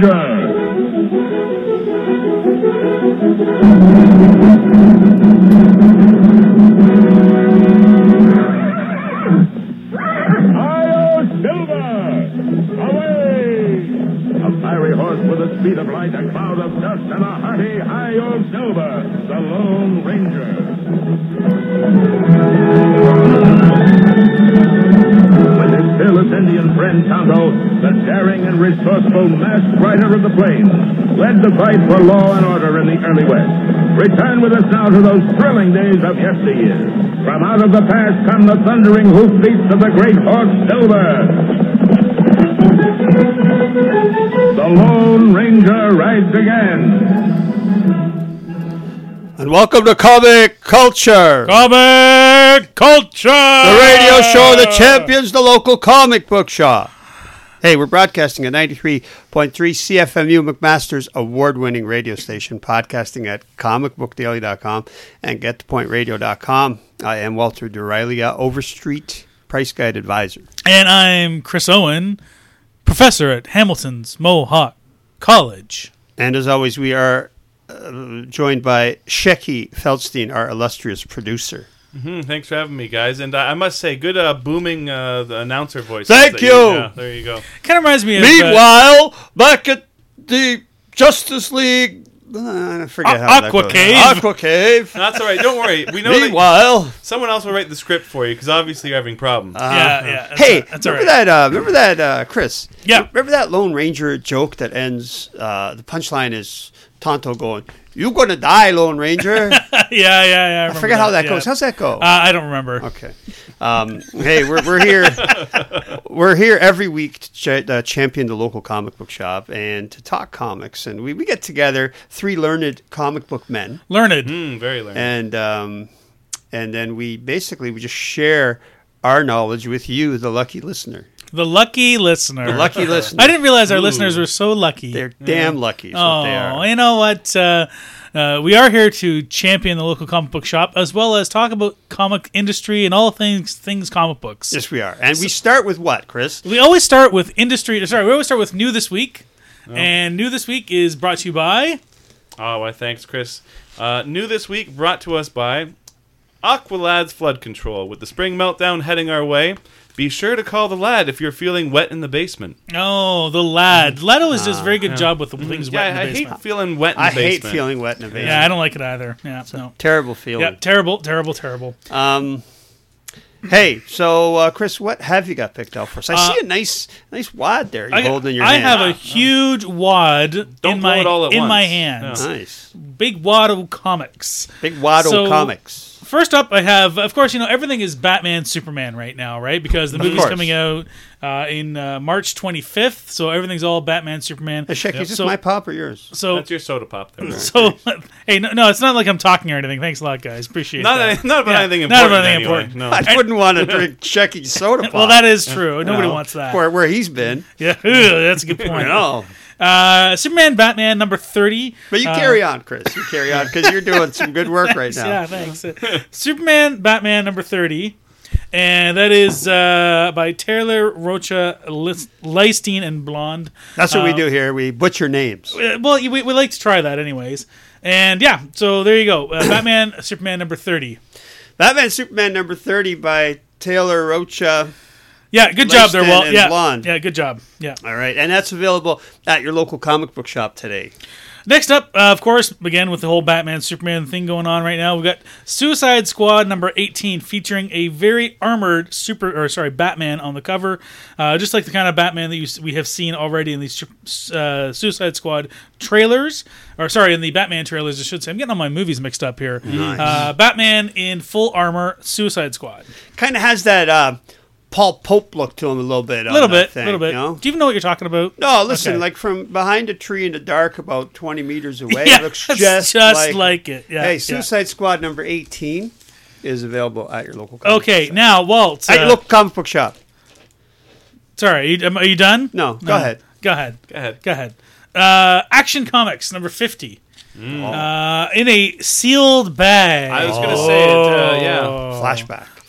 Ranger. With the speed of light, a cloud of dust, and a hearty Hi-Yo Silver, the Lone Ranger. With his fearless Indian friend Tonto, the daring and resourceful masked rider of the plains, led the fight for law and order in the early West. Return with us now to those thrilling days of yesteryear. From out of the past come the thundering hoofbeats of the great horse Silver. The Lone Ranger rides again. And welcome to Comic Culture. Comic Culture! The radio show that champions the local comic book shop. Hey, we're broadcasting at 93.3 CFMU McMaster's award-winning radio station, podcasting at comicbookdaily.com and getthepointradio.com. I am Walter D'Aurelia, Overstreet Price Guide Advisor. And I'm Chris Owen, professor at Hamilton's Mohawk College. And as always, we are joined by Shecky Feldstein, our illustrious producer. Thanks for having me, guys. And I must say, good booming the announcer voice. Thank you. Yeah, there you go. Kind of reminds me of... Meanwhile, back at the Justice League... I forget how that goes. Aqua Cave. That's all right. Don't worry. We know. Meanwhile, someone else will write the script for you because obviously you're having problems. Yeah. Remember that, Chris? Yeah. Remember that Lone Ranger joke that ends? The punchline is Tonto going, "You gonna die, Lone Ranger." Yeah. I forget how that goes. How's that go? I don't remember. Okay. Hey, we're here. We're here every week to champion the local comic book shop and to talk comics. And we get together, three learned comic book men. Very learned. And then we just share our knowledge with you, the lucky listener. The lucky listener. I didn't realize our listeners were so lucky. They're damn lucky. Is what they are. You know what? We are here to champion the local comic book shop as well as talk about comic industry and all things comic books. Yes, we are. And we start with what, Chris? We always start with industry. Sorry, we always start with New This Week. Oh. And New This Week is brought to you by... Oh, why, thanks, Chris. New This Week brought to us by Aqualad's Flood Control. With the spring meltdown heading our way, be sure to call the lad if you're feeling wet in the basement. Oh, the lad. Lad always does a very good job with the things wet in the basement. I hate feeling wet in the basement. I hate feeling wet in the basement. Yeah, I don't like it either. Yeah, it's a terrible feeling. Yeah, terrible. Hey, so Chris, what have you got picked out for us? I see a nice wad there you're holding in your hand. I have a huge wad in my hand. Yeah. Nice. Big wad of comics. Comics. First up, I have, of course, everything is Batman, Superman right now, right? Because the movie's coming out in March 25th, so everything's all Batman, Superman. Hey, Shecky, is this my pop or yours? So that's your soda pop there. Hey, no, it's not like I'm talking or anything. Thanks a lot, guys. Appreciate that. Not about anything important. No. I wouldn't want to drink Shecky's soda pop. Well, that is true. Nobody wants that. Where he's been. Yeah, that's a good point. I know. Superman, Batman, number 30. But you carry on, Chris. You carry on, because you're doing some good work right now. Yeah, thanks. Superman, Batman, number 30. And that is by Taylor Rocha Leistine and Blonde. That's what we do here. We butcher names. Well, we like to try that anyways. And yeah, so there you go. Batman, Superman, number 30. Batman, Superman, number 30 by Taylor Rocha. Yeah, good job there, Walt. Yeah, Blonde. Yeah, good job. Yeah. All right, and that's available at your local comic book shop today. Next up, of course, again with the whole Batman Superman thing going on right now, we've got Suicide Squad number 18 featuring a very armored Batman on the cover, just like the kind of Batman that we have seen already in these Suicide Squad trailers, in the Batman trailers, I should say. I'm getting all my movies mixed up here. Nice. Batman in full armor, Suicide Squad. Kind of has that Paul Pope look to him a little bit. A little bit. You know? Do you even know what you're talking about? No, listen, like from behind a tree in the dark about 20 meters away, yeah, it looks just like it. Yeah, hey, Suicide Squad number 18 is available at your local comic book shop. Now, Walt. At your local comic book shop. Sorry, are you done? No, go ahead. Go ahead. Action Comics number 50. In a sealed bag. I was going to say it, Flashback.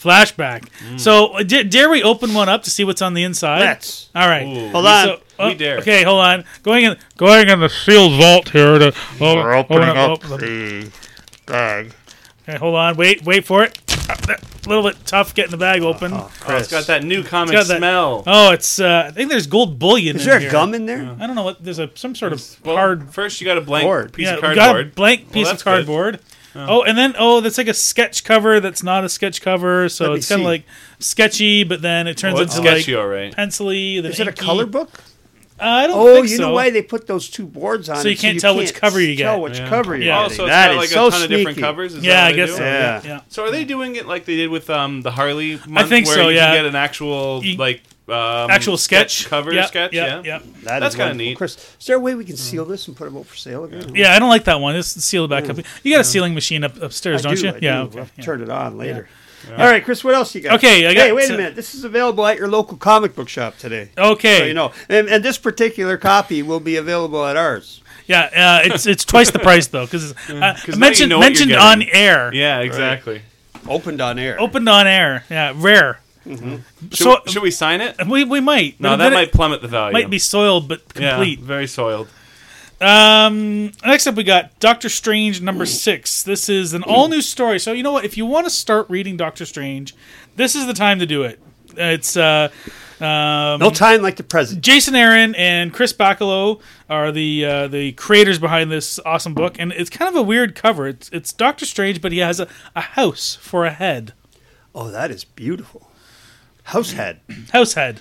Flashback. So, dare we open one up to see what's on the inside? Let's. All right. Ooh. Hold on. So, We dare. Okay, hold on. Going in the sealed vault here. We're opening up oh, the bag. Okay, hold on. Wait for it. A little bit tough getting the bag open. Oh, it's got that new comic got that- smell. Oh, it's. I think there's gold bullion. Is in there here. gum in there? I don't know what. There's some sort of Well, hard. First, you got a blank Board. piece of we got a cardboard. blank piece of that's good. cardboard. And then that's like a sketch cover. That's not a sketch cover, so Let me it's kind see. of like sketchy. But then it turns Well, it's into sketchy, like all right. pencily. Then Is it a inky. color book? I don't Oh, think you so. know why they put those two boards on So it? you can't tell which cover you get. Tell which Yeah. cover you're Yeah. getting. Also, it's That got is like so a ton of different sneaky. covers. Is Yeah, that I what they guess do? so. Yeah. Yeah. So are they doing it like they did with the Harley month? think where so, you yeah. can get an actual like actual sketch cover Yep, sketch. Yep, Yeah. yep. That That's is kinda wonderful. neat. Chris, is there a way we can seal this and put them up for sale again? Yeah, I don't like that one. It's the sealed back up. You got a sealing machine upstairs, I don't do, you? I Yeah. do. Okay. We'll yeah. turn it on later. All right, Chris, what else you got? Okay, I Hey, got- wait a minute. This is available at your local comic book shop today. Okay. So you know, and this particular copy will be available at ours. Yeah, it's twice the price though because now you mentioned know what you're on getting. air. Yeah, exactly. Opened on air. Opened on air. Yeah, rare. Should we sign it? We might. No, but that then might plummet the value. it might be soiled but complete. Yeah, very soiled. Next up, we got Doctor Strange #6. This is an all new story. So you know what? If you want to start reading Doctor Strange, this is the time to do it. It's no time like the present. Jason Aaron and Chris Bacalo are the creators behind this awesome book, and it's kind of a weird cover. It's Doctor Strange, but he has a house for a head. Oh, that is beautiful. Househead. House head.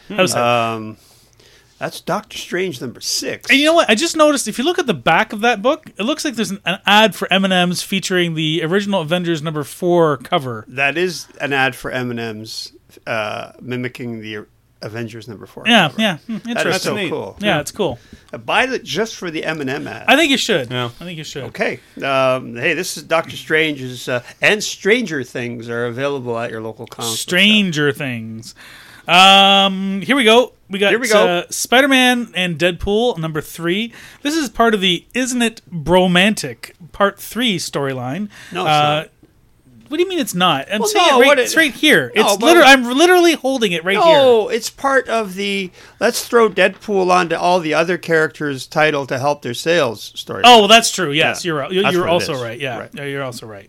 That's Doctor Strange #6. And you know what? I just noticed if you look at the back of that book, it looks like there's an ad for M&M's featuring the original Avengers #4 cover. That is an ad for M&M's mimicking the Avengers #4. Yeah, cover. yeah. That is Interesting. so neat. cool. Yeah, it's cool. Buy it just for the M&M ad. I think you should. Yeah. I think you should. Okay. Hey, this is Doctor Strange's and Stranger Things are available at your local comic book shop. Stranger Things. Here we go. We got Here we go. Spider-Man and Deadpool #3. This is part of the Isn't It Bromantic Part 3 storyline. No, it's not. What do you mean it's not? I'm Well, saying no, it what it's it- right here. No, It's but- I'm literally holding it right here. No, it's part of the let's throw Deadpool onto all the other characters' title to help their sales story. Oh, well, that's true. Yes, Yeah. you're That's you're what it also is. right. Yeah, Right. yeah, you're also right.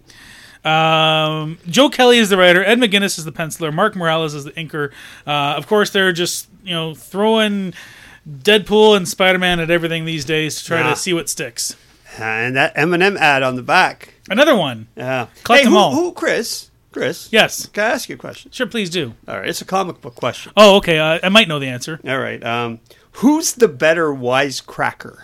Joe Kelly is the writer. Ed McGuinness is the penciler. Mark Morales is the inker. Of course, they're just throwing Deadpool and Spider-Man at everything these days to try Yeah. to see what sticks. And that M&M ad on the back. Another one. Yeah. Collect hey, them all. Who, Chris? Yes. Can I ask you a question? Sure, please do. All right, it's a comic book question. Oh, okay. I might know the answer. All right. Who's the better wisecracker?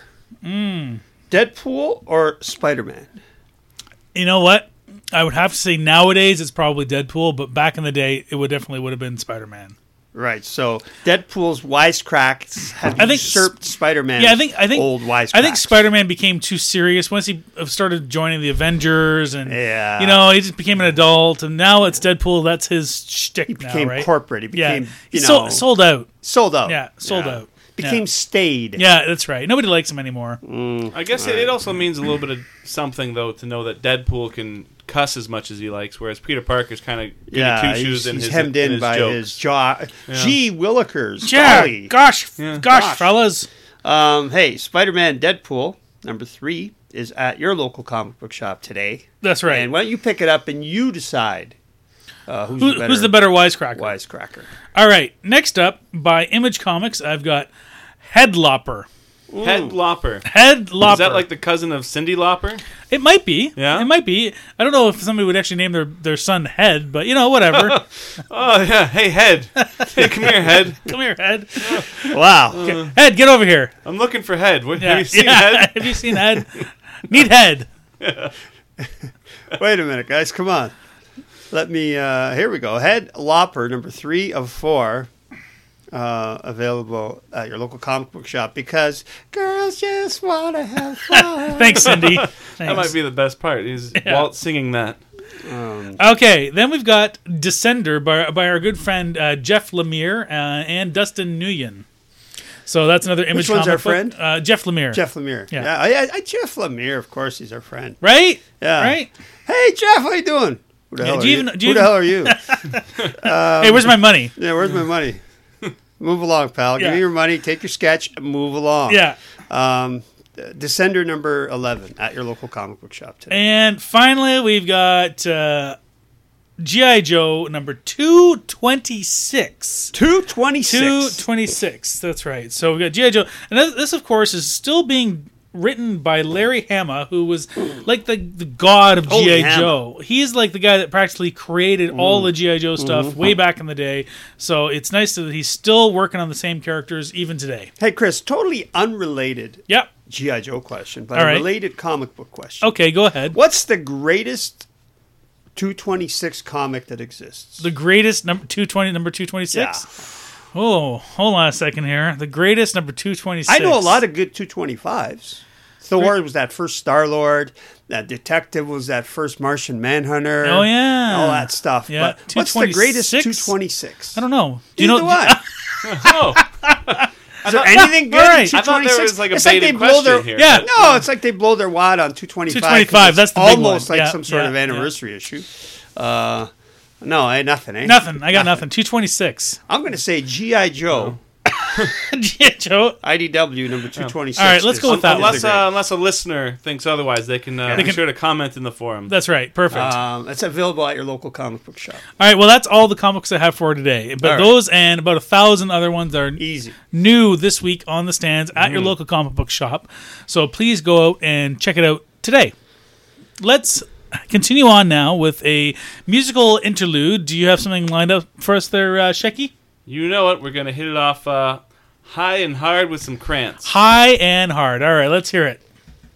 Deadpool or Spider-Man? You know what? I would have to say nowadays it's probably Deadpool, but back in the day it would have been Spider-Man. Right. So Deadpool's wisecracks have I think usurped Spider-Man's Yeah, I think old wisecracks. I think Spider-Man became too serious once he started joining the Avengers, and Yeah. he just became an adult, and now it's Deadpool. That's his shtick He became now, right? corporate. He Yeah, became, he you know, sold out. sold out. Yeah, sold out. Became Yeah. staid. Yeah, that's right. Nobody likes him anymore. I guess it also means a little bit of something, though, to know that Deadpool can cuss as much as he likes, whereas Peter Parker's kind of Yeah, two-shoes he's in his hemmed in by jokes. his jaw. Gee Willikers. Yeah, golly. gosh, Gosh. fellas. Hey, Spider-Man Deadpool #3 is at your local comic book shop today. That's right. And why don't you pick it up and you decide Who's the better wisecracker? wisecracker? All right. Next up, by Image Comics, I've got Headlopper. Head Lopper. Headlopper. Is that like the cousin of Cyndi Lauper? It might be. Yeah? It might be. I don't know if somebody would actually name their son Head, but whatever. Oh, yeah. Hey, Head. Hey, come here, Head. Come here, Head. Wow. Head, get over here. I'm looking for Head. What, Yeah. have you seen Yeah. Head? Have you seen Head? Need Head. Wait a minute, guys. Come on. Let me. Here we go. Headlopper #3 of 4. Available at your local comic book shop because girls just want to have fun. Thanks, Cindy. That Thanks. might be the best part. Is Walt singing that. Okay, then we've got Descender by our good friend Jeff Lemire and Dustin Nguyen. So that's another Image one's comic our book. friend? Jeff Lemire. Jeff Lemire. Yeah. Jeff Lemire, of course, he's our friend. Right? Yeah. Right? Hey, Jeff, how you doing? Who the Yeah, hell do are you you? even- do Who you the hell are you? Hey, where's my money? Yeah, where's my money? Move along, pal. Give Yeah. me your money. Take your sketch and move along. Yeah. Descender number 11 at your local comic book shop today. And finally, we've got G.I. Joe number 226. 226. 226. That's right. So we got G.I. Joe. And this, of course, is still being written by Larry Hama, who was like the god of Holy G.I. Hama. Joe. He's like the guy that practically created all the G.I. Joe stuff way back in the day. So it's nice that he's still working on the same characters even today. Hey, Chris, totally unrelated Yep. G.I. Joe question, but All a right. related comic book question. Okay, go ahead. What's the greatest 226 comic that exists? The greatest number 226? Oh, hold on a second here. The greatest number 226. I know a lot of good 225s. Thor was that first Star-Lord. That Detective was that first Martian Manhunter. Oh, yeah. All that stuff. Yeah. But what's the greatest 226? 226? I don't know. Do Neither you know? Oh, Is there anything good All right. in I thought 226? there was like a It's like baited they blow question their, here. Yeah. No, it's like they blow their wad on 225. 225, that's the big almost one. like Yeah, some sort yeah, of yeah. anniversary issue. No, nothing, eh? Nothing. I got nothing. 226. I'm going to say G.I. Joe, G.I. Joe. IDW number 226. All right, let's go with that one. Unless a listener thinks otherwise, they can be sure to comment in the forum. That's right. Perfect. It's available at your local comic book shop. All right. Well, that's all the comics I have for today. But All right. those and about 1,000 other ones are Easy. new this week on the stands at your local comic book shop. So please go out and check it out today. Let's continue on now with a musical interlude. Do you have something lined up for us there, Shecky? You know it. We're going to hit it off high and hard with some Krantz. High and hard. All right. Let's hear it.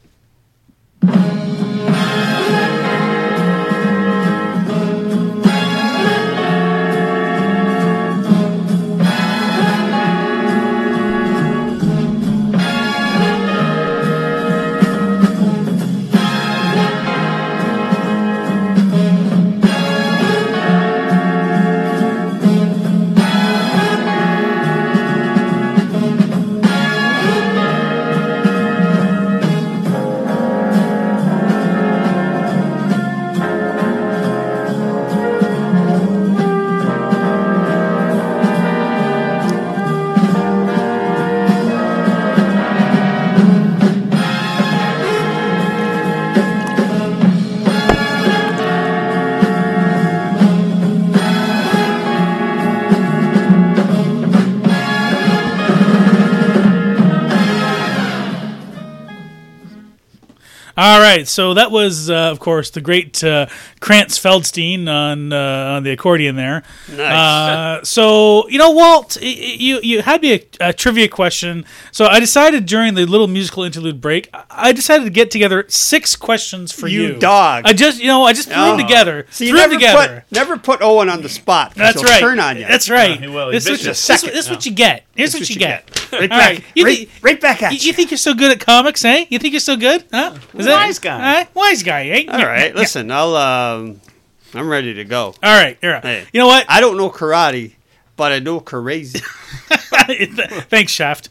All right, so that was, of course, the great Krantz Feldstein on the accordion there. Nice. So, you know, Walt, you had me a trivia question. So I decided during the little musical interlude break, I decided to get together 6 questions for you. You dog. I just threw them together. So you threw them together. never put Owen on the spot. 'cause That's he'll right. Turn on you. That's right. He will. This He's is vicious. this is what you get. Here's what you get. Right All back. right. You think- Right back at you. You think you're so good at comics, eh? You think you're so good? Huh? Wise guy. Wise guy, eh? All right. Listen, I'm ready to go. All right. Here. Hey. You know what? I don't know karate, but I know crazy. Thanks, Shaft.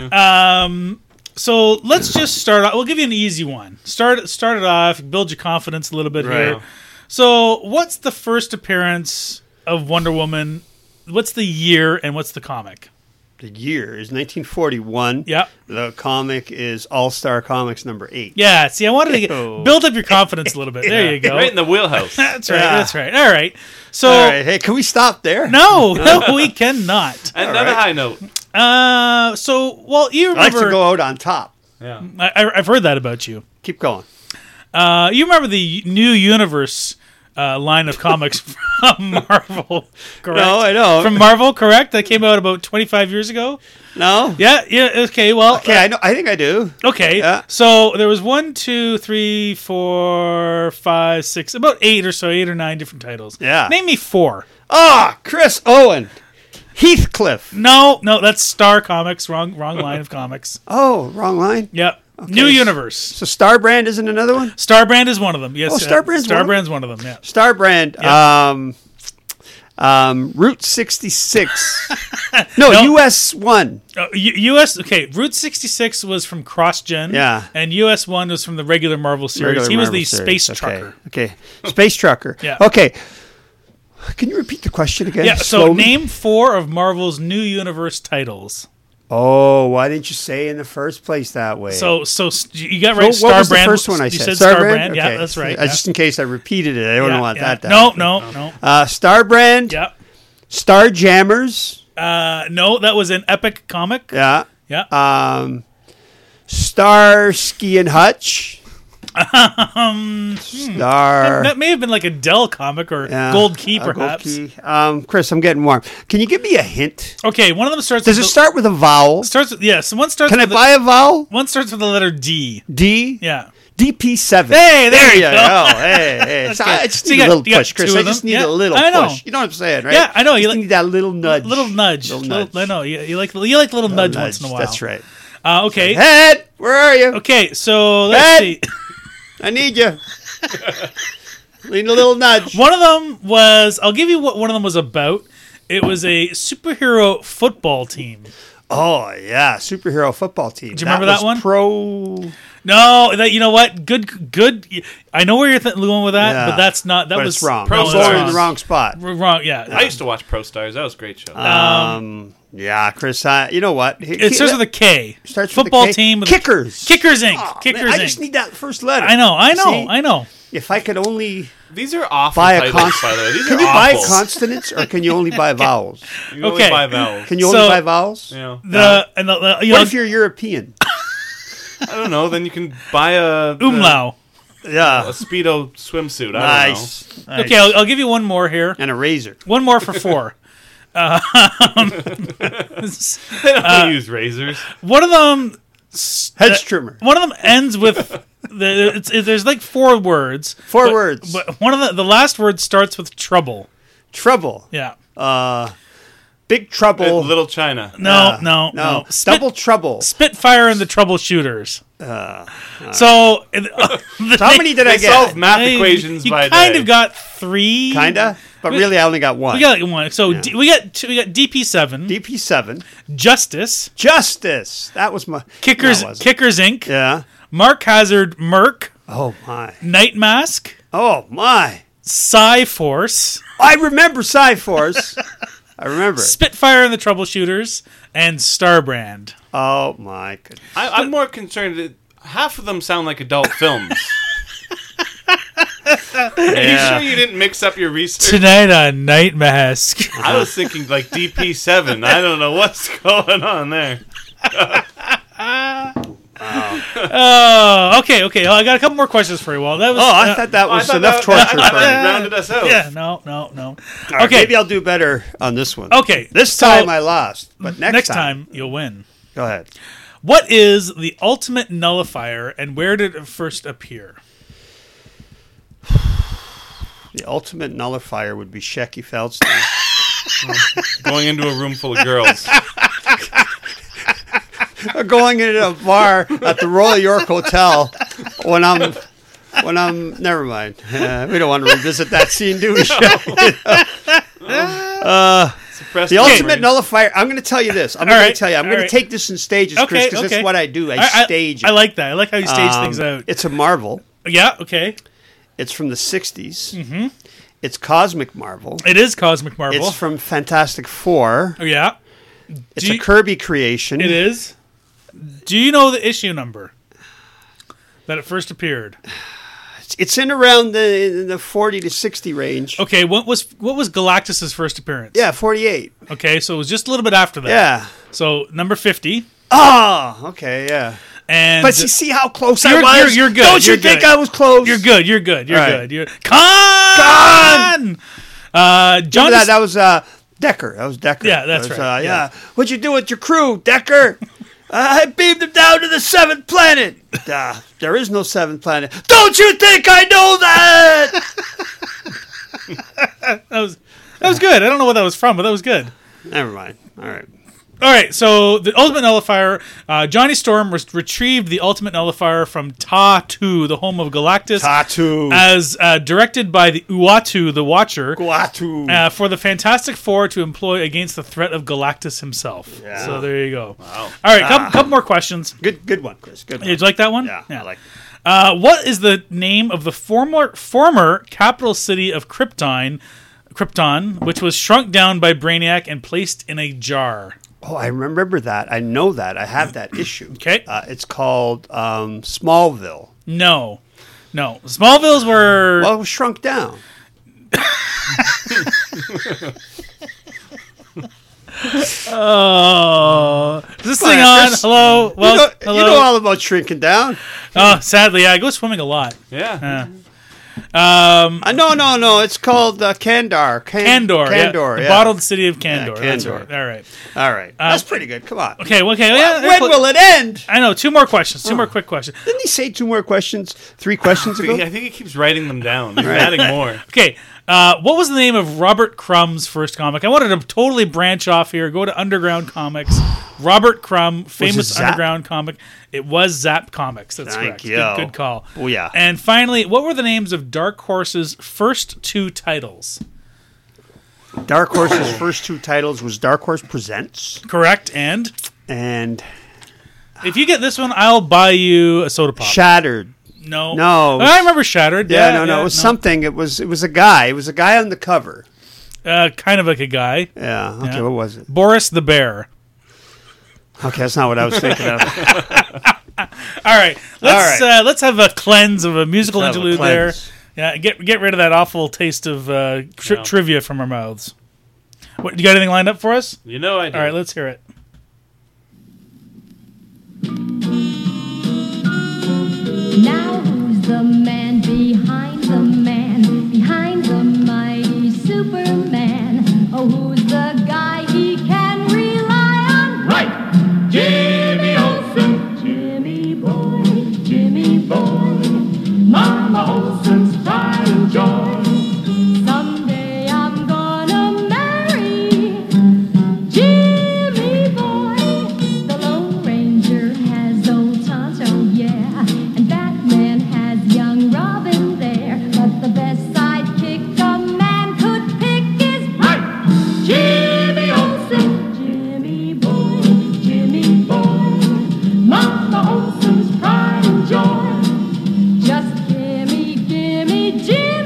So let's just start off. We'll give you an easy one. Start it off. Build your confidence a little bit here. Right. So, what's the first appearance of Wonder Woman? What's the year and what's the comic? The year is 1941. Yep. The comic is All Star Comics number 8. Yeah. See, I wanted to Oh. build up your confidence a little bit. There you go. Right in the wheelhouse. That's right. Yeah. That's right. All right. So, All right. Hey, can we stop there? no, we cannot. And All on a right. high note. Well, you I like remember? to go out on top. Yeah. I've heard that about you. Keep going. You remember the New Universe line of comics from Marvel, correct? No, I don't. From Marvel, correct? That came out about 25 years ago? No? Yeah, okay, well... Okay, I know. I think I do. Okay, Yeah. so there was 1, 2, 3, 4, 5, 6, about 8 or 9 different titles. Yeah. Name me 4. Ah, Chris Owen. Heathcliff. No, that's Star Comics, wrong line of comics. Oh, wrong line. Yep. New Universe. So Starbrand isn't another one? Starbrand is one of them. Yes, Oh, Starbrand's one of them? Starbrand's one of them, yeah. Starbrand. Route 66. No, US 1. US. Okay, Route 66 was from CrossGen. Yeah. And US 1 was from the regular Marvel series. Regular He was Marvel the series. space trucker. Okay. Space trucker. Yeah. Okay. Can you repeat the question again? Yeah. So slowly? name 4 of Marvel's new universe titles. Oh, why didn't you say in the first place that way? So you got right. What was the Starbrand. first one I You said? Starbrand. Okay. Yeah, that's right. Yeah. Just in case I repeated it, I don't want that to No, happen. no. Starbrand. Yeah. Starjammers. No, that was an Epic comic. Yeah. Yeah. Starsky and Hutch. Star. That may have been like a Dell comic or Gold Key, perhaps. Gold Key. Chris, I'm getting warm. Can you give me a hint? Okay, one of them starts. Does it start with a vowel? Starts with So one starts. Can I with buy a vowel? One starts with the letter D. D. Yeah. DP7. Hey, there you go. Hey. So I just So need you a got- little you got push, Chris. two I of just them? need Yeah, a little I know. push. You know what I'm saying, right? Yeah, I know. You need that little nudge. Little nudge. Little nudge. I know. You like little nudge once in a while. That's right. Okay. Head, where are you? Okay. So let's Head. see. I need you. Need a little nudge. One of them was. I'll give you what one of them was about. It was a superhero football team. Oh yeah, superhero football team. Do you remember that one? Pro. No, you know what? Good. I know where you're going with that, Yeah. but that's not. That But was it's wrong. Pro I'm Stars. going in the wrong spot. Wrong. Yeah. I used to watch Pro Stars. That was a great show. Yeah, Chris. You know what? It starts with a K. Starts with Football a K. team. With Kickers. Kickers Inc. Oh, Kickers man, I Inc. just need that first letter. I See? know. If I could only These are awful buy a titles, by the way. consonant. These Can are you buy awful. consonants or can you only buy vowels? You can only Okay. buy vowels. Can you only So- buy vowels? Yeah. You What know, if you're European? I don't know. Then you can buy a umlau. a Yeah. Speedo swimsuit. I Nice. Nice. Okay, I'll give you one more here. And a razor. One more for 4. don't know. They don't use razors. One of them. Hedge trimmer. One of them ends with. There's like 4 words. Four words. But one of the last word starts with trouble. Trouble. Yeah. Big trouble. Little China. No. No. Spit- Double trouble. Spitfire and the Troubleshooters. So How many did I They get? solve math equations you by kind day. of got 3. Kinda. But really, I only got one. We got like 1. So we got DP7, DP7. Justice, Justice. That was my. Kickers No, it wasn't. Inc., Yeah. Mark Hazard, Merc, Oh my. Night Mask, Oh my. Psy Force, I remember Cyforce. I remember it. Spitfire and the Troubleshooters, and Starbrand. Oh my goodness. I'm more concerned that half of them sound like adult films. Are you sure you didn't mix up your research? Tonight on Night Mask. I was thinking like DP7. I don't know what's going on there. Oh, okay. Well, I got a couple more questions for you. Well, that was. I thought that was I thought enough that torture for me. rounded us out. Yeah, no. All right, Okay, maybe I'll do better on this one. Okay, This so time I lost, but next time you'll win. Go ahead. What is the ultimate nullifier, and where did it first appear? The ultimate nullifier would be Shecky Feldstein. Going into a room full of girls. Going into a bar at the Royal York Hotel when I'm never mind. We don't want to revisit that scene, do we? Suppressed The ultimate memories. nullifier. I'm going to tell you this. I'm All going right, to tell you. I'm all going right. to take this in stages, Chris, Okay, because okay. that's what I do. I stage it. I like that. I like how you stage things out. It's a Marvel. Yeah. Okay. It's from the 60s. Mm-hmm. It's Cosmic Marvel. It is Cosmic Marvel. It's from Fantastic Four. Oh yeah. It's a Kirby creation. It is. Do you know the issue number that it first appeared? It's in around the 40 to 60 range. Okay. What was Galactus's first appearance? Yeah, 48. Okay. So it was just a little bit after that. Yeah. So number 50. Oh, okay, yeah. And But you see how close I You're- was? you're good, Don't you you're think good. I was close? You're good. You're good. You're All right. good. You're Con. John. Remember that was Decker. That was Decker. Yeah, that's That was, right. yeah. What'd you do with your crew, Decker? I beamed them down to the 7th planet. There is no 7th planet. Don't you think I know that? that was good. I don't know what that was from, but that was good. Never mind. All right. All right, so the Ultimate Nullifier, Johnny Storm retrieved the Ultimate Nullifier from Ta-Tu, the home of Galactus, Tattoo. as directed by the Uatu, the Watcher, Guatu. for the Fantastic Four to employ against the threat of Galactus himself. Yeah. So there you go. Wow. All right, couple more questions. Good one, Chris. Good one. Did you like that one? Yeah, I like What is the name of the former capital city of Krypton, which was shrunk down by Brainiac and placed in a jar? Oh, I remember that. I know that. I have that issue. Okay. It's called Smallville. No. Smallville's were... Well, it was shrunk down. Oh, is this Come thing on, on? Chris. Hello? Well, hello? You know all about shrinking down. Oh, sadly, I go swimming a lot. Yeah. No. It's called Kandor. Kandor. Kandor, The yeah. bottled city of Kandor. Yeah, That's Kandor. right. All right. All right. That's pretty good. Come on. Okay. When will it end? I know. Two more questions. Two more quick questions. Didn't he say 2 more questions 3 questions ago? I think he keeps writing them down. He's adding more. Okay. What was the name of Robert Crumb's first comic? I wanted to totally branch off here. Go to Underground Comics. Robert Crumb, famous Zap? Underground comic. It was Zap Comics. That's Thank correct. you. Good call. Oh, yeah. And finally, what were the names of Dark Horse's first 2 titles? Dark Horse's first 2 titles was Dark Horse Presents, Correct. And and if you get this one, I'll buy you a soda pop. Shattered. No. No. I remember Shattered. Yeah, no. It was something. It was a guy. It was a guy on the cover. Kind of like a guy. Yeah. Okay. Yeah. What was it? Boris the Bear. Okay, that's not what I was thinking of. All right. Let's have a cleanse of a musical Let's have a interlude there. cleanse. Yeah, get rid of that awful taste of trivia from our mouths. What, you got anything lined up for us? You know I do. All right, let's hear it. Now who's the man behind the man, behind the mighty Superman? Oh, who's the guy he can rely on? Right! Jimmy Olsen! Jimmy boy, Mama Olsen's pride and joy. someday I'm gonna marry Jimmy boy. The Lone Ranger has old Tonto, yeah, and Batman has young Robin there. But the best sidekick a man could pick is Right! Jimmy Olsen! Jimmy boy, Mama Olsen's pride and joy. just gimme Jimmy.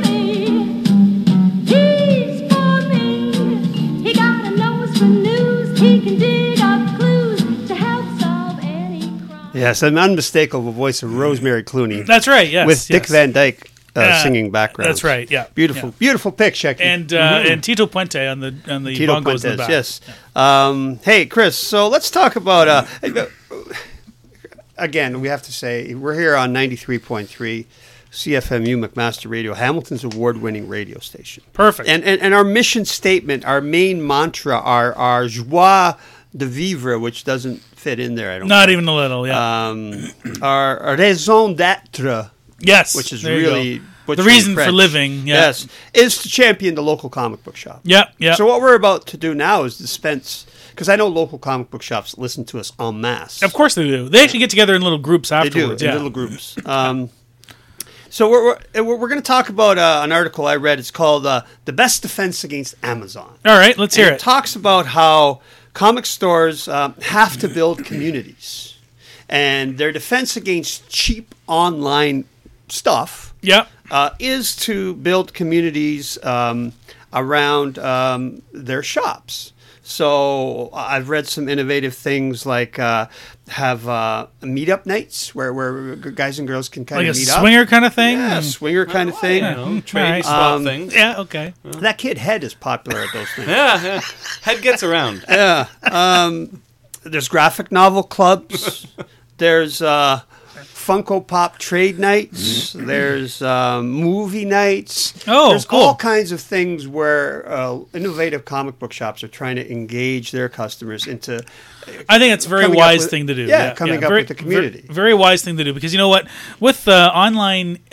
He's for me. He got a nose for news. He can dig up clues to help solve any crime. Yes, an unmistakable voice of Rosemary Clooney That's right. Yes. with Dick yes. Van Dyke singing background. That's right. Yeah. Beautiful, Yeah. beautiful pick, Shecky. And Tito Puente on the Tito bongos in the Puentes, back. yes. Hey, Chris, so let's talk about, again, we have to say, we're here on 93.3 CFMU McMaster Radio, Hamilton's award-winning radio station. Perfect. And our mission statement, our main mantra, our joie de vivre, which doesn't fit in there, I don't Not think. even a little. Yeah. Our raison d'être, yes. which is there you really... go. butchered The reason French. for living. Yeah. Yes, is to champion the local comic book shop. Yeah. Yeah. So what we're about to do now is dispense, because I know local comic book shops listen to us en masse. Of course they do. They actually get together in little groups they do, afterwards. in Yeah. little groups. So we're going to talk about an article I read. It's called "The Best Defense Against Amazon." All right. Let's hear And it. talks about how comic stores have to build communities, and their defense against cheap online stuff Yeah. is to build communities around their shops. So I've read some innovative things like have meetup nights where guys and girls can kind Like a of meet up. swinger kind of thing. Yeah, swinger kind of thing. You know, trade Alright. swap things. Yeah. Okay. That kid Head is popular at those things. Yeah. Head gets around. Yeah. There's graphic novel clubs. There's Funko Pop trade nights. There's movie nights. Oh, there's cool. all kinds of things where innovative comic book shops are trying to engage their customers into. I think it's a very Coming up wise with- thing to do. yeah, coming up very, with the community. Very wise thing to do because you know what? With online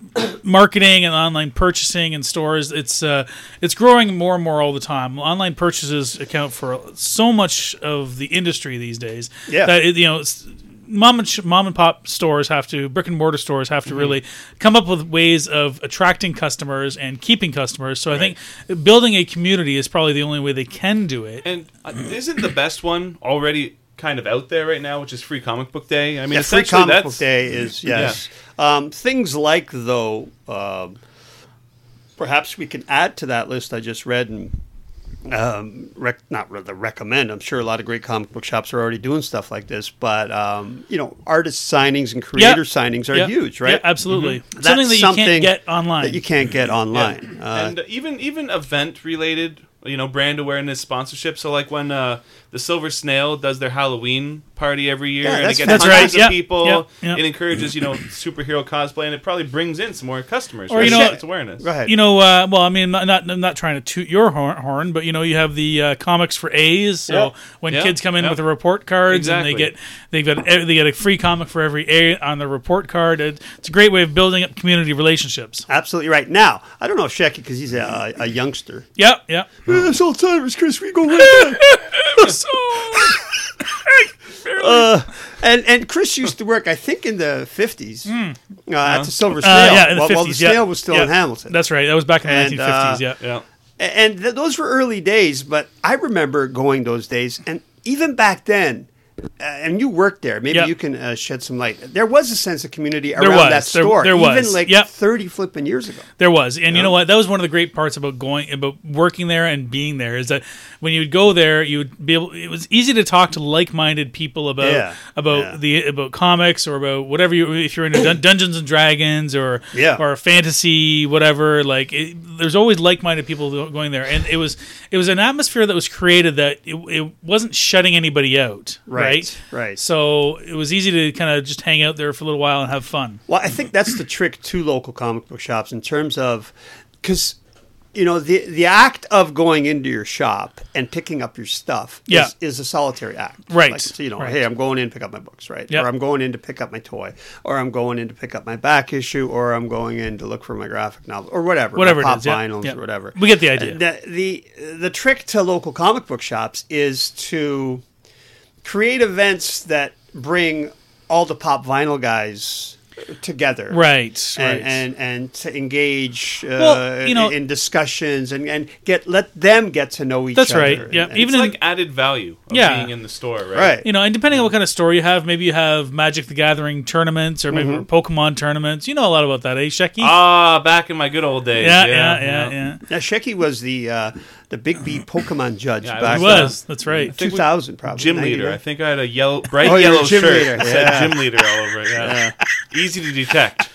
marketing and online purchasing in stores, it's growing more and more all the time. Online purchases account for so much of the industry these days. Yeah. That mom and pop stores brick and mortar stores have to really come up with ways of attracting customers and keeping customers. So I think building a community is probably the only way they can do it. And isn't the best one already kind of out there right now, which is Free Comic Book Day? I mean, Free essentially Comic Book Day is, yes. Things like, though, perhaps we can add to that list I just read and not rather recommend. I'm sure a lot of great comic book shops are already doing stuff like this, but artist signings and creator signings are huge, right? Yeah, absolutely. That's Something that you can't get online. That you can't get online. And even event related, brand awareness sponsorship. So like when the Silver Snail does their Halloween party every year, and it gets hundreds of people. Yep. It encourages superhero cosplay, and it probably brings in some more customers. Or it's awareness. Go ahead. Well, I mean, I'm not trying to toot your horn, but you have the comics for A's. So when kids come in with the report cards, and they get a free comic for every A on the report card. It's a great way of building up community relationships. Absolutely right. Now, I don't know if Shecky, because he's a youngster. Yep. It's Alzheimer's, Chris. We go right back. And Chris used to work, I think, in the 50s at the Silver Snail. In the 50s. While the Snail was still in Hamilton. That's right. That was back in the 1950s. Yeah. And those were early days, but I remember going those days. And even back then, and you worked there, maybe you can shed some light. There was a sense of community around that store. There was. Even 30 flipping years ago. There was. And you know what? That was one of the great parts about working there and being there, is that when you would go there, you would be able. It was easy to talk to like-minded people about comics or about whatever if you're into Dungeons and Dragons or fantasy, whatever. There's always like-minded people going there, and it was an atmosphere that was created that it wasn't shutting anybody out. Right. So it was easy to kind of just hang out there for a little while and have fun. Well, I think that's the trick to local comic book shops in terms of, because the act of going into your shop and picking up your stuff is a solitary act. Right. Hey, I'm going in to pick up my books, right? Yep. Or I'm going in to pick up my toy, or I'm going in to pick up my back issue, or I'm going in to look for my graphic novel, or whatever it pop is, vinyls or whatever. We get the idea. The trick to local comic book shops is to create events that bring all the pop vinyl guys together, right, and to engage in discussions and let them get to know each other. That's right. Yeah, and even like added value of being in the store, right? And depending on what kind of store you have, maybe you have Magic the Gathering tournaments or maybe Pokemon tournaments. You know a lot about that, eh, Shecky? Back in my good old days. Yeah. Now, Shecky was the Big B Pokemon judge back. He was. That's right. 2000 probably. Gym leader. I think I had a bright yellow gym shirt leader. that said gym leader all over it. Yeah. Easy to detect.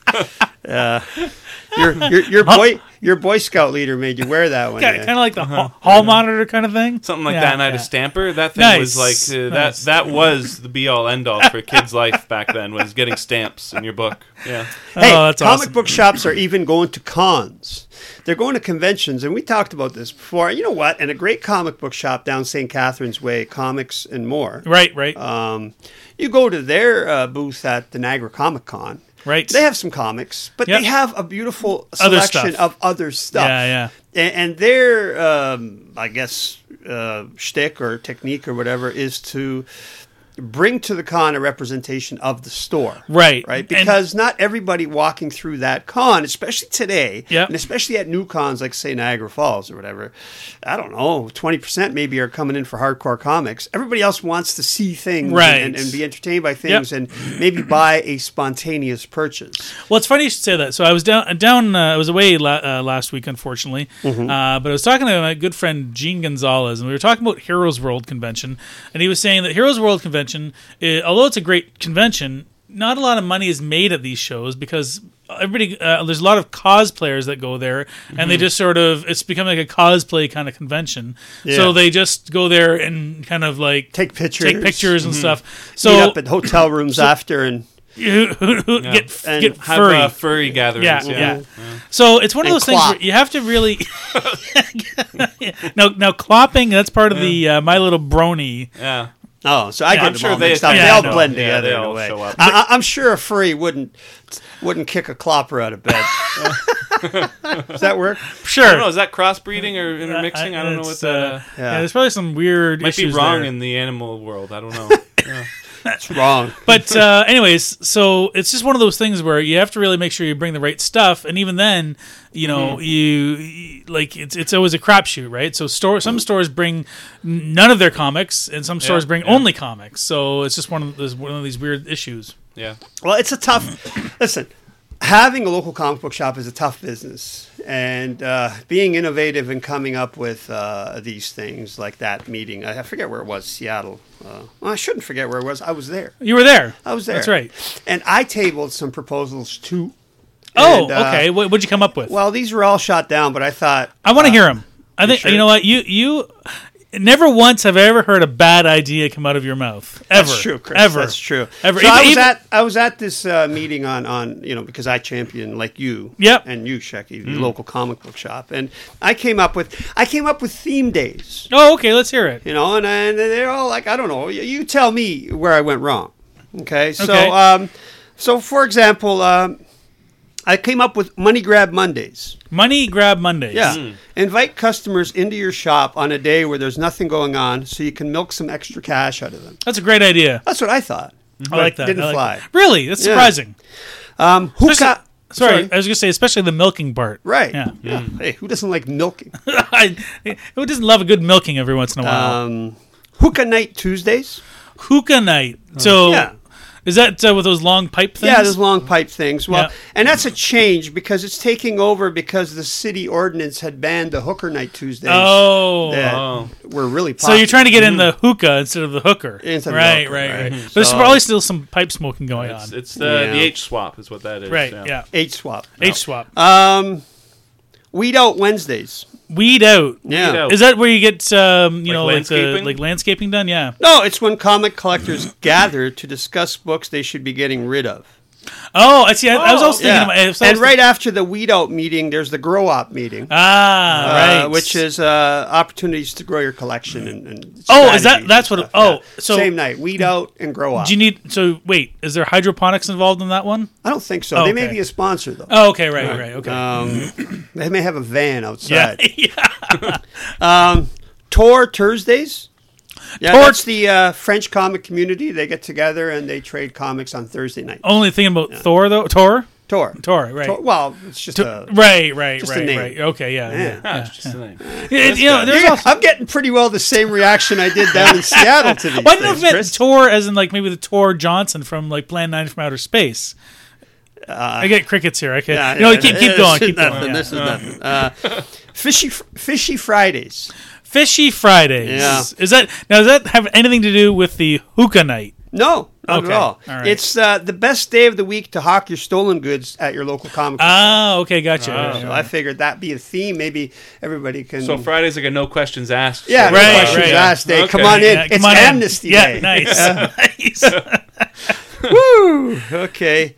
Your Boy Scout leader made you wear that one. Kind of like the hall monitor kind of thing. Something like that, and I had a stamper. That thing was like that was the be all end all for a kid's life back then, was getting stamps in your book. Yeah. Hey, that's comic awesome. book shops are even going to cons. They're going to conventions, and we talked about this before. You know what? And a great comic book shop down St. Catherine's Way, Comics and More. Right. You go to their booth at the Niagara Comic Con. Right. They have some comics, but they have a beautiful selection of other stuff. Yeah. And their, I guess, shtick or technique or whatever is to bring to the con a representation of the store. Right. Because not everybody walking through that con, especially today, Yep. and especially at new cons like, say, Niagara Falls or whatever, I don't know, 20% maybe are coming in for hardcore comics. Everybody else wants to see things and be entertained by things and maybe buy a spontaneous purchase. Well, it's funny you should say that. So I was down. I was away last week, unfortunately, but I was talking to my good friend Gene Gonzalez, and we were talking about Heroes World Convention, and he was saying that Heroes World Convention, although it's a great convention, not a lot of money is made at these shows because everybody there's a lot of cosplayers that go there, and they just sort of, it's become like a cosplay kind of convention. So they just go there and kind of like take pictures and stuff. So meet up at hotel rooms after and get have furry. Furry gatherings. Yeah. So it's one of those things where you have to really now clopping. That's part of the My Little Brony. Yeah. Oh, so I Yeah, get I'm them sure all they mixed up. attend. They all Yeah, blend no. Yeah, together they in a all way. show up. I'm sure a furry wouldn't kick a clopper out of bed. Does that work? Sure. I don't know. Is that crossbreeding or intermixing? I don't know what It's, that yeah, there's probably some weird might be issues wrong there. in the animal world. I don't know. Yeah. That's wrong. But anyways, so it's just one of those things where you have to really make sure you bring the right stuff, and even then, you know, you like it's always a crapshoot, right? So some stores bring none of their comics, and some stores bring only comics. So it's just one of these weird issues. Yeah. Well, it's a tough. Listen, having a local comic book shop is a tough business, and being innovative and coming up with these things like that meeting. I forget where it was, Seattle. Well, I shouldn't forget where it was. I was there. You were there. I was there. That's right. And I tabled some proposals too. Oh, And, okay. What'd you come up with? Well, these were all shot down, but I thought I want to hear them. I think sure? you know what you. Never once have I ever heard a bad idea come out of your mouth. Ever. That's true, Chris. Ever. That's true. Ever. So Even- I was at this meeting on because I champion like you. Yep. And you, Shecky, the local comic book shop, and I came up with theme days. Oh, okay. Let's hear it. You know, and they're all like, I don't know. You tell me where I went wrong. Okay. So Okay. so for example, I came up with Money Grab Mondays. Money Grab Mondays. Yeah. Invite customers into your shop on a day where there's nothing going on so you can milk some extra cash out of them. That's a great idea. That's what I thought. I like that. Didn't I like fly. that. Really? That's Yeah. surprising. Hookah. Sorry, I was going to say, especially the milking part. Right. Yeah. Hey, who doesn't like milking? Who doesn't love a good milking every once in a while? Hookah Night Tuesdays. Hookah night. So, Yeah. is that with those long pipe things? Yeah, those long pipe things. Well, Yeah. and that's a change because it's taking over because the city ordinance had banned the Hooker Night Tuesdays. Oh. that Oh. were really So popular. you're trying to get in the hookah instead of the hooker. Instead of the right, hooker, right, right. right. But there's So- probably still some pipe smoking going It's, on. it's the Yeah. H swap is what that is. Right, yeah. H swap. H swap. Weed Out Wednesdays. Weed out. Yeah. Weed out. Is that where you get landscaping? like landscaping done? Yeah. No, it's when comic collectors gather to discuss books they should be getting rid of. Oh, I see. I was also thinking. Yeah. About, And right after the Weed Out meeting, there's the Grow Op meeting. right. Which is opportunities to grow your collection and Oh, is strategies that's and what? stuff, Oh, yeah. so same night, Weed Out and Grow Up. do you need? So wait, is there hydroponics involved in that one? I don't think so. Oh, They may okay. be a sponsor though. Oh, okay, right, okay. They may have a van yeah, outside. yeah. Tour Thursdays. Yeah, Tour- that's the French comic community. They get together and they trade comics on Thursday night. Only thinking about Thor though. Tor, Tour. right. Well, it's just a. Right, just a name. right. Okay, yeah. Yeah. Ah, it's just a name. You know, there's also, I'm getting pretty well the same reaction I did down in Seattle to these well, I don't know if things, you meant Chris. Tor as in like maybe the Tor Johnson from like Plan 9 from Outer Space. I get crickets here. I can, Yeah, keep this going, is keep nothing, going. Yeah. This is nothing. Fishy Fridays. Fishy Fridays. Yeah. Does that have anything to do with the hookah night? No, not Okay, at all. all right. It's the best day of the week to hawk your stolen goods at your local comic book. Ah, okay, gotcha. So I figured that'd be a theme. Maybe everybody can. So Friday's like a no questions asked. yeah, sort no of, Right, questions right. asked day. Okay. Come on in. Yeah, It's come on in. Amnesty Yeah, Day. nice. nice. Woo! Okay.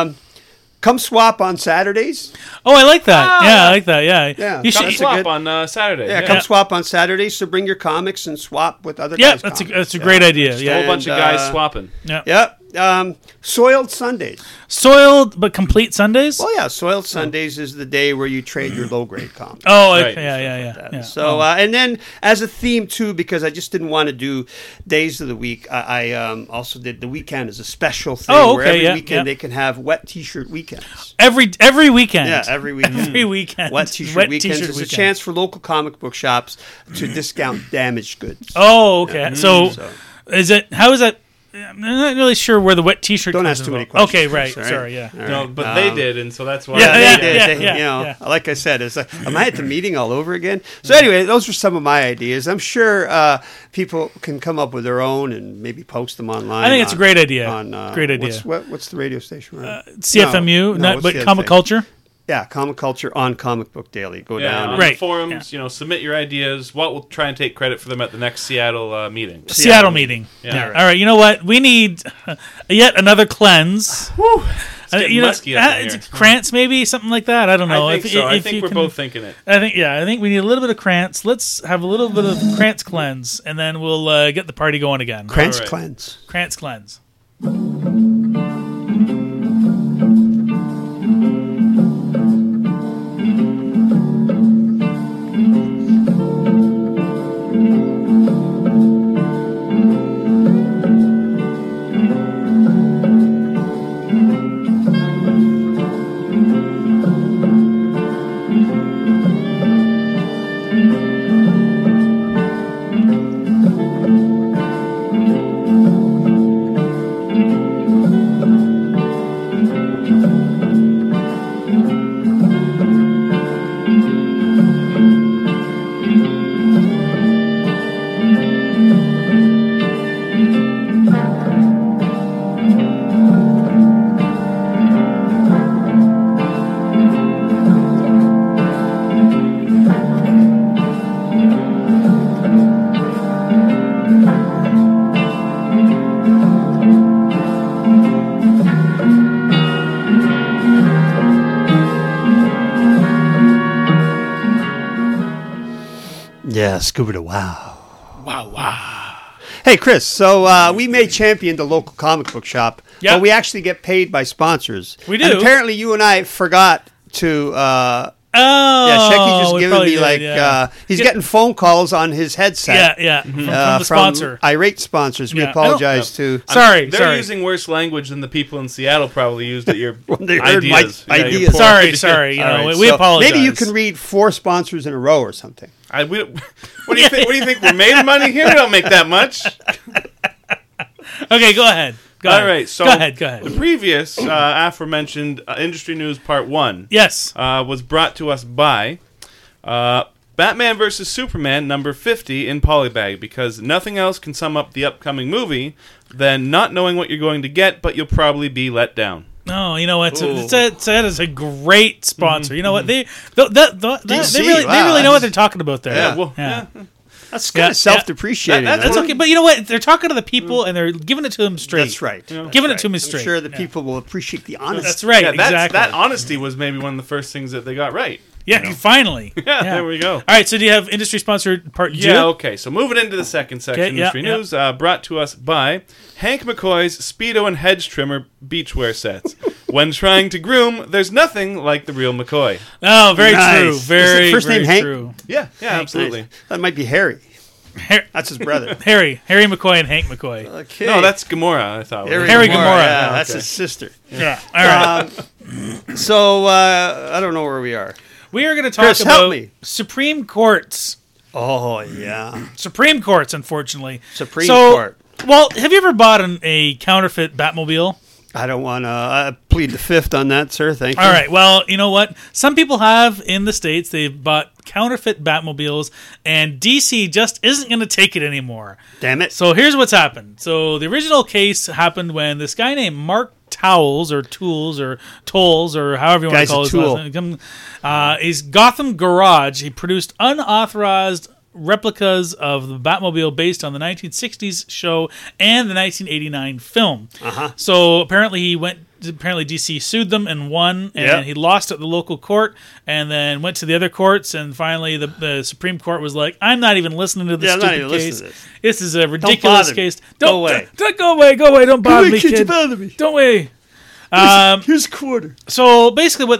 Come swap on Saturdays. Oh, I like that. Yeah, I like that. Yeah. Yeah. You Come should, That's a swap good- on Saturday. Yeah, come swap on Saturdays. So bring your comics and swap with other yeah, guys. that's comics. a great idea. A Yeah. whole bunch of And, guys swapping. yeah. Yep. Soiled Sundays. Soiled but complete Sundays. Well, yeah, Soiled Sundays is the day where you trade your low grade comics. Oh, Right. okay. Yeah. So, and then as a theme too, because I just didn't want to do days of the week, I also did the weekend as a special thing. Oh, where okay, every yeah, weekend yeah. they can have wet T-shirt weekends. every weekend. Yeah, every weekend. Every weekend. Wet T-shirt Wet weekends t-shirt is a weekend. chance for local comic book shops to discount damaged goods. Oh, okay. So, So- is it? How is that? I'm not really sure where the wet T-shirt. Don't comes ask too many involved. questions. Okay, right. Chris, all Sorry. Yeah. All No, right. but they did, and so that's why. Yeah, They yeah, did. yeah, They- yeah, you know, yeah. like I said, it's like, am I at the meeting all over again? So anyway, those are some of my ideas. I'm sure people can come up with their own and maybe post them online. I think it's a great idea. On, Great idea. What's the radio station? Right? CFMU, No, what's but the other Comic thing? Culture. Yeah, Comic Culture on Comic Book Daily. Go Yeah, down. on Right. the forums, submit your ideas. What will try and take credit for them at the next Seattle meeting. Seattle meeting. Yeah. All right. You know what? We need yet another cleanse. getting musky up in here. Krantz maybe something like that. I don't know. I think so. I think you we're can- both thinking it. I think we need a little bit of Krantz. Let's have a little bit of Krantz cleanse, and then we'll get the party going again. Krantz All right. cleanse. Krantz cleanse. Yeah, scuba to wow. Wow. Hey, Chris, so we made Champion the local comic book shop, Yep. but we actually get paid by sponsors. We do. And apparently you and I forgot to... Oh, yeah, Shecky's just we giving probably me, did, like... yeah. he's getting phone calls on his headset. Yeah, from the sponsor. Irate sponsors. We Yeah. apologize to... Sorry, They're sorry. using worse language than the people in Seattle probably used at your they heard my ideas. Yeah, your ideas. poor Sorry, ideas. sorry. You All know, right, we so apologize. Maybe you can read 4 sponsors in a row or something. What do you think? What do you think? We're made money here. We don't make that much. Okay, go ahead. Go All ahead. right. So go ahead. The previous aforementioned industry news part 1 Yes. was brought to us by Batman vs Superman number 50 in Polybag, because nothing else can sum up the upcoming movie than not knowing what you're going to get, but you'll probably be let down. No, you know what? Ooh. That is a great sponsor. You know what? They really wow. know what they're talking about there. Yeah. Well, Yeah. That's kind Yeah, of self-depreciating. That's That's isn't it? okay, but you know what? They're talking to the people and they're giving it to them straight. That's right. Giving it to me I'm straight. sure the Yeah. people will appreciate the honesty. That's right. Yeah, exactly. that honesty was maybe one of the first things that they got right. Yeah, finally. Yeah, there we go. All right, so do you have industry sponsored part 2? Yeah, okay. So moving into the second section, Okay, yeah, industry yeah. news, brought to us by Hank McCoy's Speedo and Hedge Trimmer beachwear sets. When trying to groom, there's nothing like the real McCoy. Oh, very Nice. true. Is Very, his first very name Hank? true. Yeah, absolutely. Nice. That might be Harry. Har- That's his brother. Harry McCoy and Hank McCoy. Okay. No, that's Gamora, I thought. Harry Gamora. Yeah, that's Okay. his sister. Yeah. All right. So I don't know where we are. We are going to talk Chris, help about me. Supreme Courts. Oh yeah, Supreme Courts, unfortunately. Supreme So, Court. Well, have you ever bought a counterfeit Batmobile? I don't want to plead the fifth on that, sir. Thank you. All right. Well, you know what? Some people have in the States. They've bought counterfeit Batmobiles, and DC just isn't going to take it anymore. Damn it. So here's what's happened. So the original case happened when this guy named Mark Towles or Tools or Tolles or however you want Guy's to call a his tool. last name. He's Gotham Garage. He produced unauthorized replicas of the Batmobile based on the 1960s show and the 1989 film. So apparently DC sued them and won, and Yep. he lost at the local court, and then went to the other courts, and finally the Supreme Court was like, "I'm not even listening to this Yeah, I'm not stupid even listening case. to this. This is a ridiculous bother me. case. Go away. Don't go away. Go away. Don't bother me, Can't you kid. bother me? Don't wait." Here's a quarter. So basically, what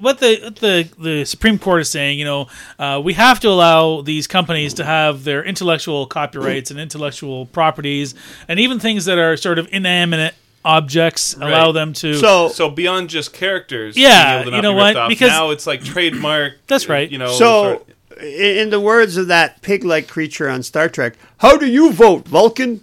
the Supreme Court is saying, we have to allow these companies to have their intellectual copyrights and intellectual properties, and even things that are sort of inanimate objects. Allow them to. So beyond just characters, Yeah, being able to not you know be what? ripped off, Because- now it's like trademark. That's right. So, in the words of that pig-like creature on Star Trek, how do you vote, Vulcan?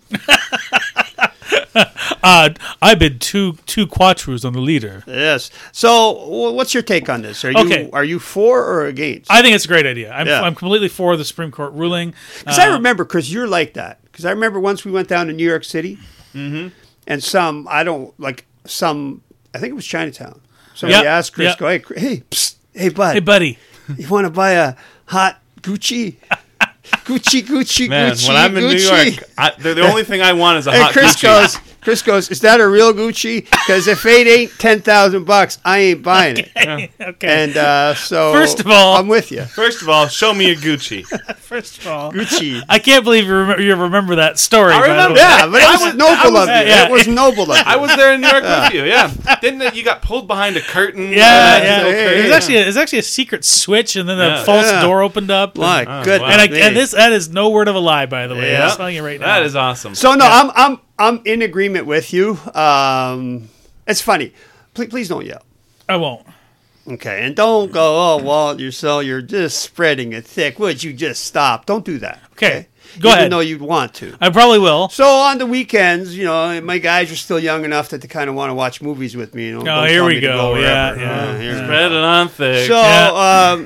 I bid two quattros on the leader. Yes. So, what's your take on this? Are you for or against? I think it's a great idea. I'm Yeah. completely for the Supreme Court ruling. Because I remember, Chris, you're like that. Because I remember once we went down to New York City, and I think it was Chinatown. Somebody Yeah, asked Chris, yeah. go, hey, psst, hey, bud, Hey, buddy. you want to buy a hot Gucci? Gucci, Man, Gucci, when I'm in Gucci. New York, the only thing I want is a And hot Chris Gucci. goes, Chris goes, "Is that a real Gucci? Because if it ain't $10,000, I ain't buying it." Okay. And so, First of all- I'm with you. First of all, show me your Gucci. First of all, Gucci. I can't believe you remember that story. I by the remember. way. Yeah, but it was noble of you. yeah. It was noble of you. I was there in New York with you. Yeah, didn't it? You got pulled behind a curtain. Yeah, little yeah. curtain. It was actually a secret switch, and then Yeah. the false Yeah. door opened up. My Oh, goodness. wow. And that is no word of a lie, by the way. Yeah. I'm just telling you right now. That is awesome. So no, I'm in agreement with you. It's funny. Please don't yell. I won't. Okay, and don't go, "Oh, Walt, you're just spreading it thick. Would you just stop?" Don't do that. Okay. Go Even ahead. though you'd want to. I probably will. So on the weekends, my guys are still young enough that they kind of want to watch movies with me. Don't here tell we me to go. wherever. Yeah. Here. Spread it on thick. So Yeah.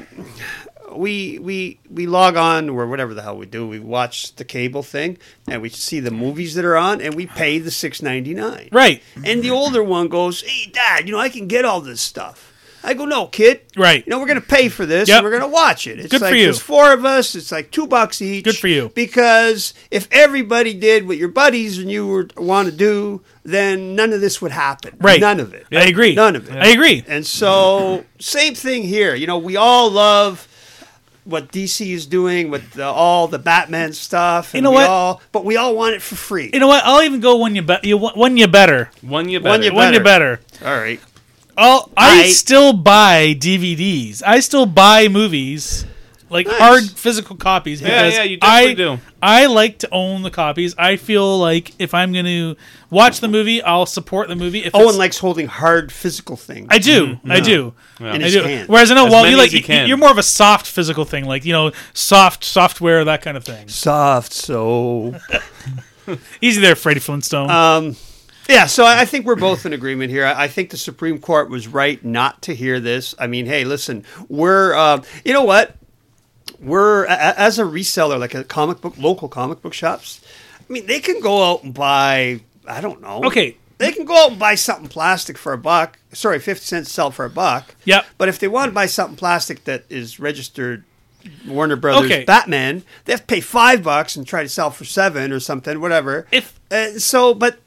we log on or whatever the hell we do. We watch the cable thing and we see the movies that are on and we pay the $6.99. Right. And the older one goes, "Hey, Dad, I can get all this stuff." I go, "No, kid. Right. We're going to pay for this Yep. and we're going to watch it. It's Good for like you. there's 4 of us. It's like $2 each. Good for you. Because if everybody did what your buddies and you want to do, then none of this would happen. Right. None of it. I agree. None of it. I agree. And so, same thing here. We all love what DC is doing with all the Batman stuff. And You know what? but we all want it for free. You know what? I'll even go when you better. One you better. When you When you better. All right. I still buy DVDs. I still buy movies, like Nice. hard physical copies. Because Yeah, you definitely do. I like to own the copies. I feel like if I'm going to watch the movie, I'll support the movie. If Owen it's- likes holding hard physical things. I do. I do. Yeah. In I his do. hand. Whereas I know, As Walt, many you like as you can. you're more of a soft physical thing, like software, that kind of thing. Soft soap. Easy there, Freddie Flintstone. Yeah, so I think we're both in agreement here. I think the Supreme Court was right not to hear this. I mean, hey, listen, we're, you know what? We're, as a reseller, like local comic book shops, I mean, they can go out and buy, I don't know. Okay. They can go out and buy something plastic for $1. Sorry, 50 cents to sell for $1. Yep. But if they want to buy something plastic that is registered Warner Brothers Okay. Batman, they have to pay $5 and try to sell for $7 or something, whatever. But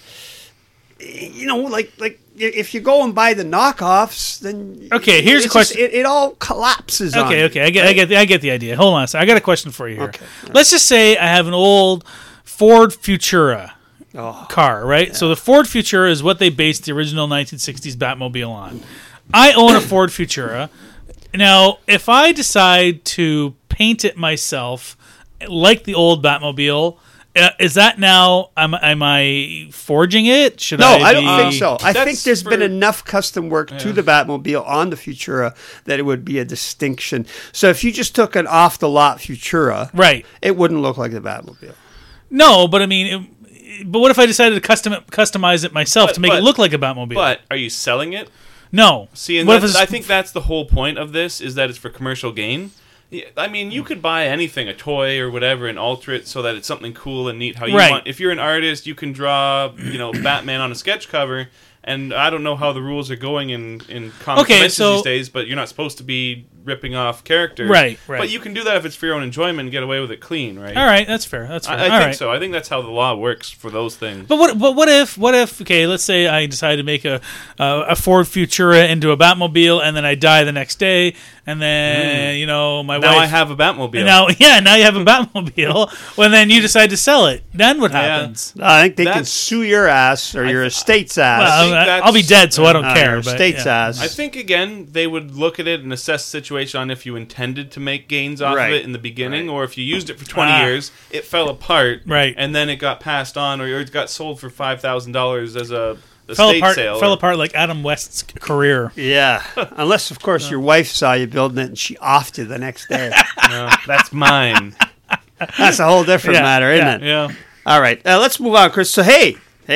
like if you go and buy the knockoffs, then Okay, here's a it's question. It all collapses. on you, Okay, I get the idea. Hold on a second. I got a question for you here. Okay. Let's just say I have an old Ford Futura Oh, car, right? So the Ford Futura is what they based the original 1960s Batmobile on. I own a Ford Futura. Now, if I decide to paint it myself like the old Batmobile, is that now, am I forging it? Should no, I I don't be- think so. I That's think there's for- been enough custom work to the Batmobile on the Futura that it would be a distinction. So if you just took an off the lot Futura, Right. it wouldn't look like the Batmobile. No, but I mean, but what if I decided to customize it myself to make it but- look like a Batmobile? But are you selling it? no. See, and what if that's, it's, I think that's the whole point of this, is that it's for commercial gain. Yeah, I mean, you could buy anything, a toy or whatever, and alter it so that it's something cool and neat how you Right. want. If you're an artist, you can draw, Batman on a sketch cover. And I don't know how the rules are going in comic Okay, conventions so- these days, but you're not supposed to be ripping off characters. Right. But you can do that if it's for your own enjoyment and get away with it clean, right? all right, that's fair. I All think right. so. I think that's how the law works for those things. But what if okay, let's say I decide to make a Ford Futura into a Batmobile, and then I die the next day, and then my now wife I have a Batmobile. and now you have a Batmobile. Well, then you decide to sell it. Then what happens? I think they can That's- sue your ass or your estate's ass. Well, think that's- I'll be dead, so I don't Your care. But, estate's yeah. ass. I think again they would look at it and assess the situation on if you intended to make gains off Right. of it in the beginning, Right. or if you used it for 20 Ah. years, it fell apart, Right. and then it got passed on, or it got sold for $5,000 as a Fell estate sale. fell apart like Adam West's career. Yeah, unless of course your wife saw you building it and she offed you the next day. No, that's mine. That's a whole different Yeah, matter, isn't yeah. it? Yeah. All right, let's move on, Chris. So hey,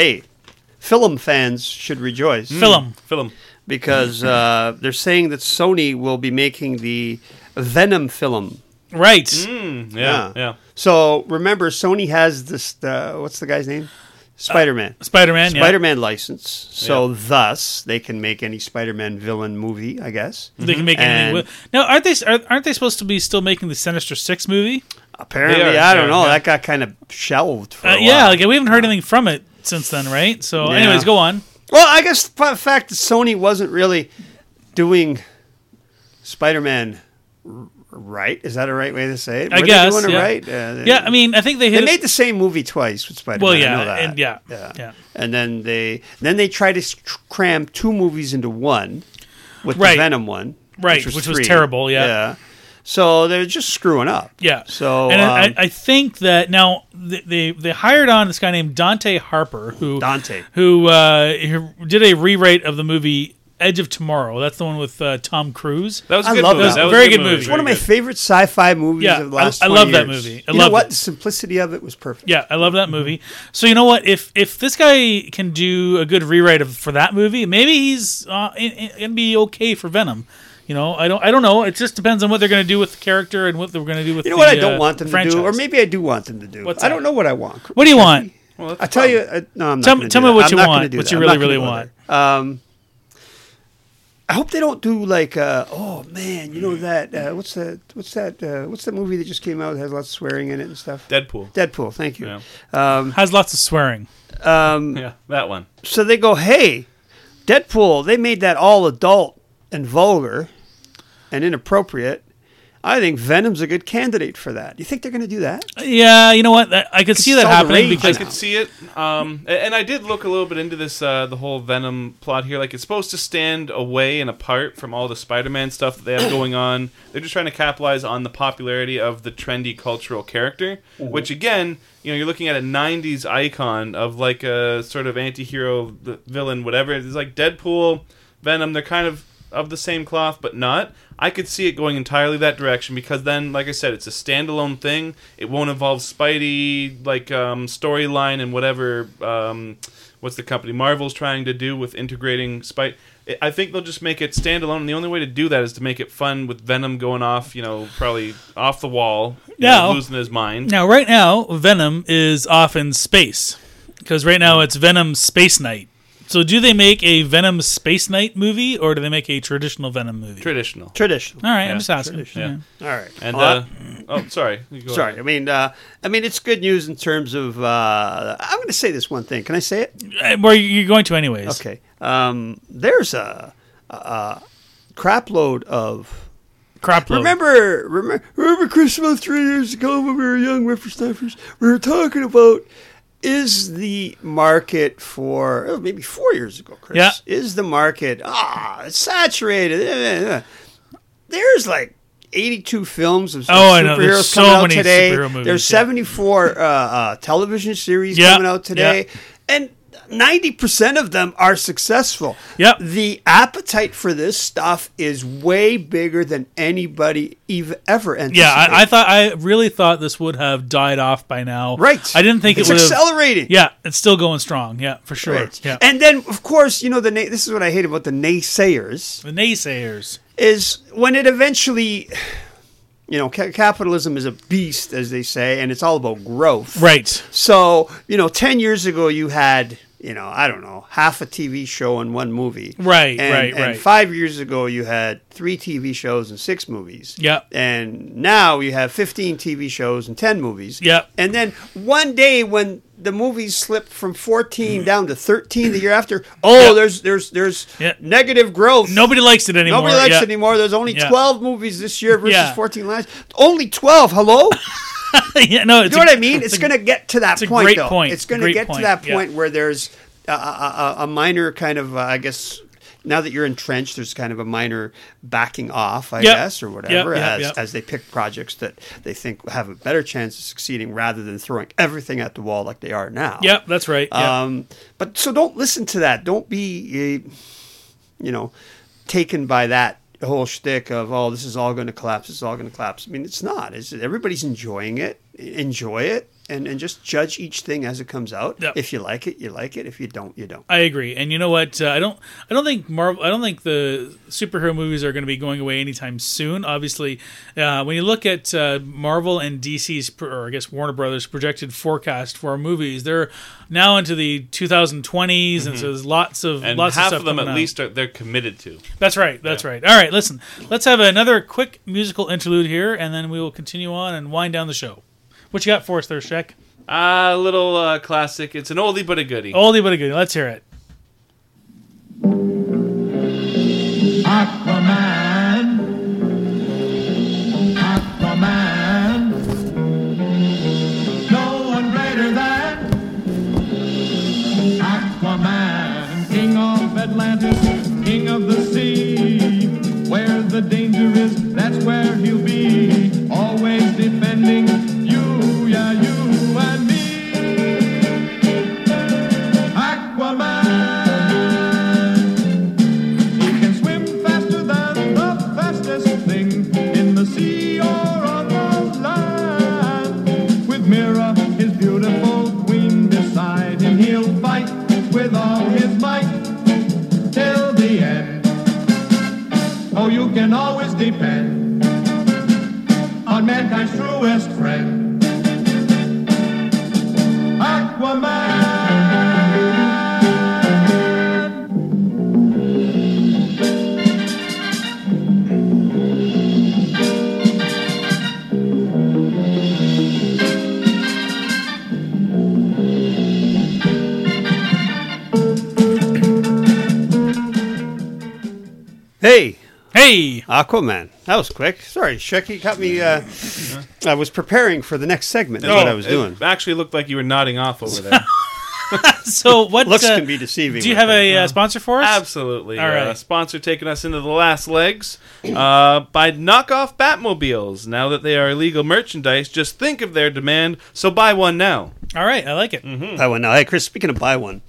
film fans should rejoice Film. Film. because they're saying that Sony will be making the Venom film. Right. Yeah. So remember, Sony has this. What's the guy's name? Spider-Man. Spider-Man. Yeah. Spider-Man license. So thus, they can make any Spider-Man villain movie, I guess. They can make anything. And- With. Now, aren't they supposed to be still making the Sinister Six movie? Apparently, They are, I don't know. yeah. That got kind of shelved for a while. Yeah, like we haven't heard anything from it since then, right? So, anyways, go on. Well, I guess the fact that Sony wasn't really doing Spider-Man right. Is that a right way to say it? I Were guess, they doing it yeah. right? Yeah, I mean, I think they hit They made the same movie twice with Spider-Man. Well, I yeah, know that. and yeah. And then they tried to cram 2 movies into one with Right. the Venom one, Right, which was terrible, yeah. So they're just screwing up. Yeah. So and I think that now they hired on this guy named Dante Harper who did a rewrite of the movie Edge of Tomorrow. That's the one with Tom Cruise. That was a I good love movie. that. That was Very a good movie. It's one of my favorite sci-fi movies Yeah, of the last I 20 love that years. movie. You know what? The simplicity of it was perfect. Yeah, I love that movie. So you know what? If this guy can do a good rewrite for that movie, maybe he's gonna be okay for Venom. You know, I don't know. It just depends on what they're going to do with the character and what they're going to do with. You know what I don't want them franchise. to do, or maybe I do want them to do. What's I that? don't know what I want. What do you want? Well, I tell you, no, I'm not Tell gonna me do what that. you I'm not want, gonna do what that. you I'm really, not gonna really go want. there. I hope they don't do like, oh man, you know that what's that movie that just came out that has lots of swearing in it and stuff? Deadpool. Thank you. Yeah. Has lots of swearing. Yeah, that one. So they go, hey, Deadpool, they made that all adult and vulgar and inappropriate. I think Venom's a good candidate for that. You think they're going to do that? Yeah, you know what? I could see that all the happening rage because I could see it, and I did look a little bit into this, the whole Venom plot here. Like, it's supposed to stand away and apart from all the Spider-Man stuff that they have going on. They're just trying to capitalize on the popularity of the trendy cultural character, which, again, you know, you're looking at a 90s icon of, like, a sort of anti-hero villain, whatever. It's like Deadpool, Venom, they're kind of the same cloth, but not. I could see it going entirely that direction because then, like I said, it's a standalone thing. It won't involve Spidey, like, storyline and whatever, what's the company, Marvel's trying to do with integrating Spidey. I think they'll just make it standalone, and the only way to do that is to make it fun with Venom going off, you know, probably off the wall, losing his mind. Now, right now, Venom is off in space because right now it's Venom Space Knight. So do they make a Venom Space Knight movie or do they make a traditional Venom movie? Traditional. All right, I'm just asking. Yeah. All right. And sorry. You go Sorry. ahead. I mean, it's good news in terms of. I'm going to say this one thing. Can I say it? Well, you're going to anyways. Okay. There's a crap load of. Crap load. Remember Christmas 3 years ago when we were young whippersnappers? We were talking about. Is the market for maybe 4 years ago, Chris? Yeah. Is the market it's saturated? There's like 82 films of I know. superheroes There's so coming out many today. superhero movies, There's yeah. 74 television series Yeah. coming out today, and 90% of them are successful. Yep. The appetite for this stuff is way bigger than anybody ever anticipated. Yeah, I really thought this would have died off by now. Right. I didn't think It's it would have. accelerating. Yeah, it's still going strong. Yeah, for sure. Right. Yeah. And then, of course, you know, this is what I hate about the naysayers, The naysayers. is when it eventually, you know, capitalism is a beast, as they say, and it's all about growth. Right. So, you know, 10 years ago you had, you know, I don't know, half a TV show and one movie. Right, and, right. And 5 years ago you had 3 TV shows and 6 movies. Yep. And now you have 15 TV shows and 10 movies. Yep. And then one day when the movies slipped from 14 down to 13 the year after, there's Yeah. negative growth. Nobody likes it anymore. Nobody likes Yeah. it anymore. There's only Yeah. 12 movies this year versus Yeah. 14 last. Only 12. Hello? Yeah, no, You know what I mean? It's going to get to that it's a point, great though. point. It's going to Great get to point, that yeah. point where there's a minor kind of, I guess, now that you're entrenched, there's kind of a minor backing off, I Yep. guess, or whatever, Yep. as they pick projects that they think have a better chance of succeeding rather than throwing everything at the wall like they are now. Yep, that's right. Yeah. But so don't listen to that. Don't be, taken by that whole shtick of, oh, this is all going to collapse. It's all going to collapse. I mean, it's not. Everybody's enjoying it. Enjoy it. And just judge each thing as it comes out. Yep. If you like it, you like it. If you don't, you don't. I agree, and you know what? I don't think Marvel. I don't think the superhero movies are going to be going away anytime soon. Obviously, when you look at Marvel and DC's, or I guess Warner Brothers' projected forecast for movies, they're now into the 2020s, and so there's lots of And lots half of stuff of them coming at out. least they're committed to. That's right. That's right. All right, listen. Let's have another quick musical interlude here, and then we will continue on and wind down the show. What you got for us there, Shek? A little classic. It's an oldie but a goodie. Oldie but a goodie. Let's hear it. Aquaman. Aquaman. No one greater than Aquaman. King of Atlantis, king of the sea. Where the danger is, that's where he'll be. Always defending you, yeah, you and me. Aquaman. He can swim faster than the fastest thing in the sea or on the land. With Mira, his beautiful queen, beside him, he'll fight with all his might till the end. Oh, you can always depend on mankind's truest friend, Aquaman. Hey, Hey! Aquaman. That was quick. Sorry, Shecky cut me. I was preparing for the next segment. That's what I was doing. It actually looked like you were nodding off over there. So what... Looks can be deceiving. Do you with have it. a sponsor for us? Absolutely. All right. Sponsor taking us into the last legs by knockoff Batmobiles. Now that they are illegal merchandise, just think of their demand, so buy one now. All right, I like it. Buy one now. Hey, Chris, speaking of buy one,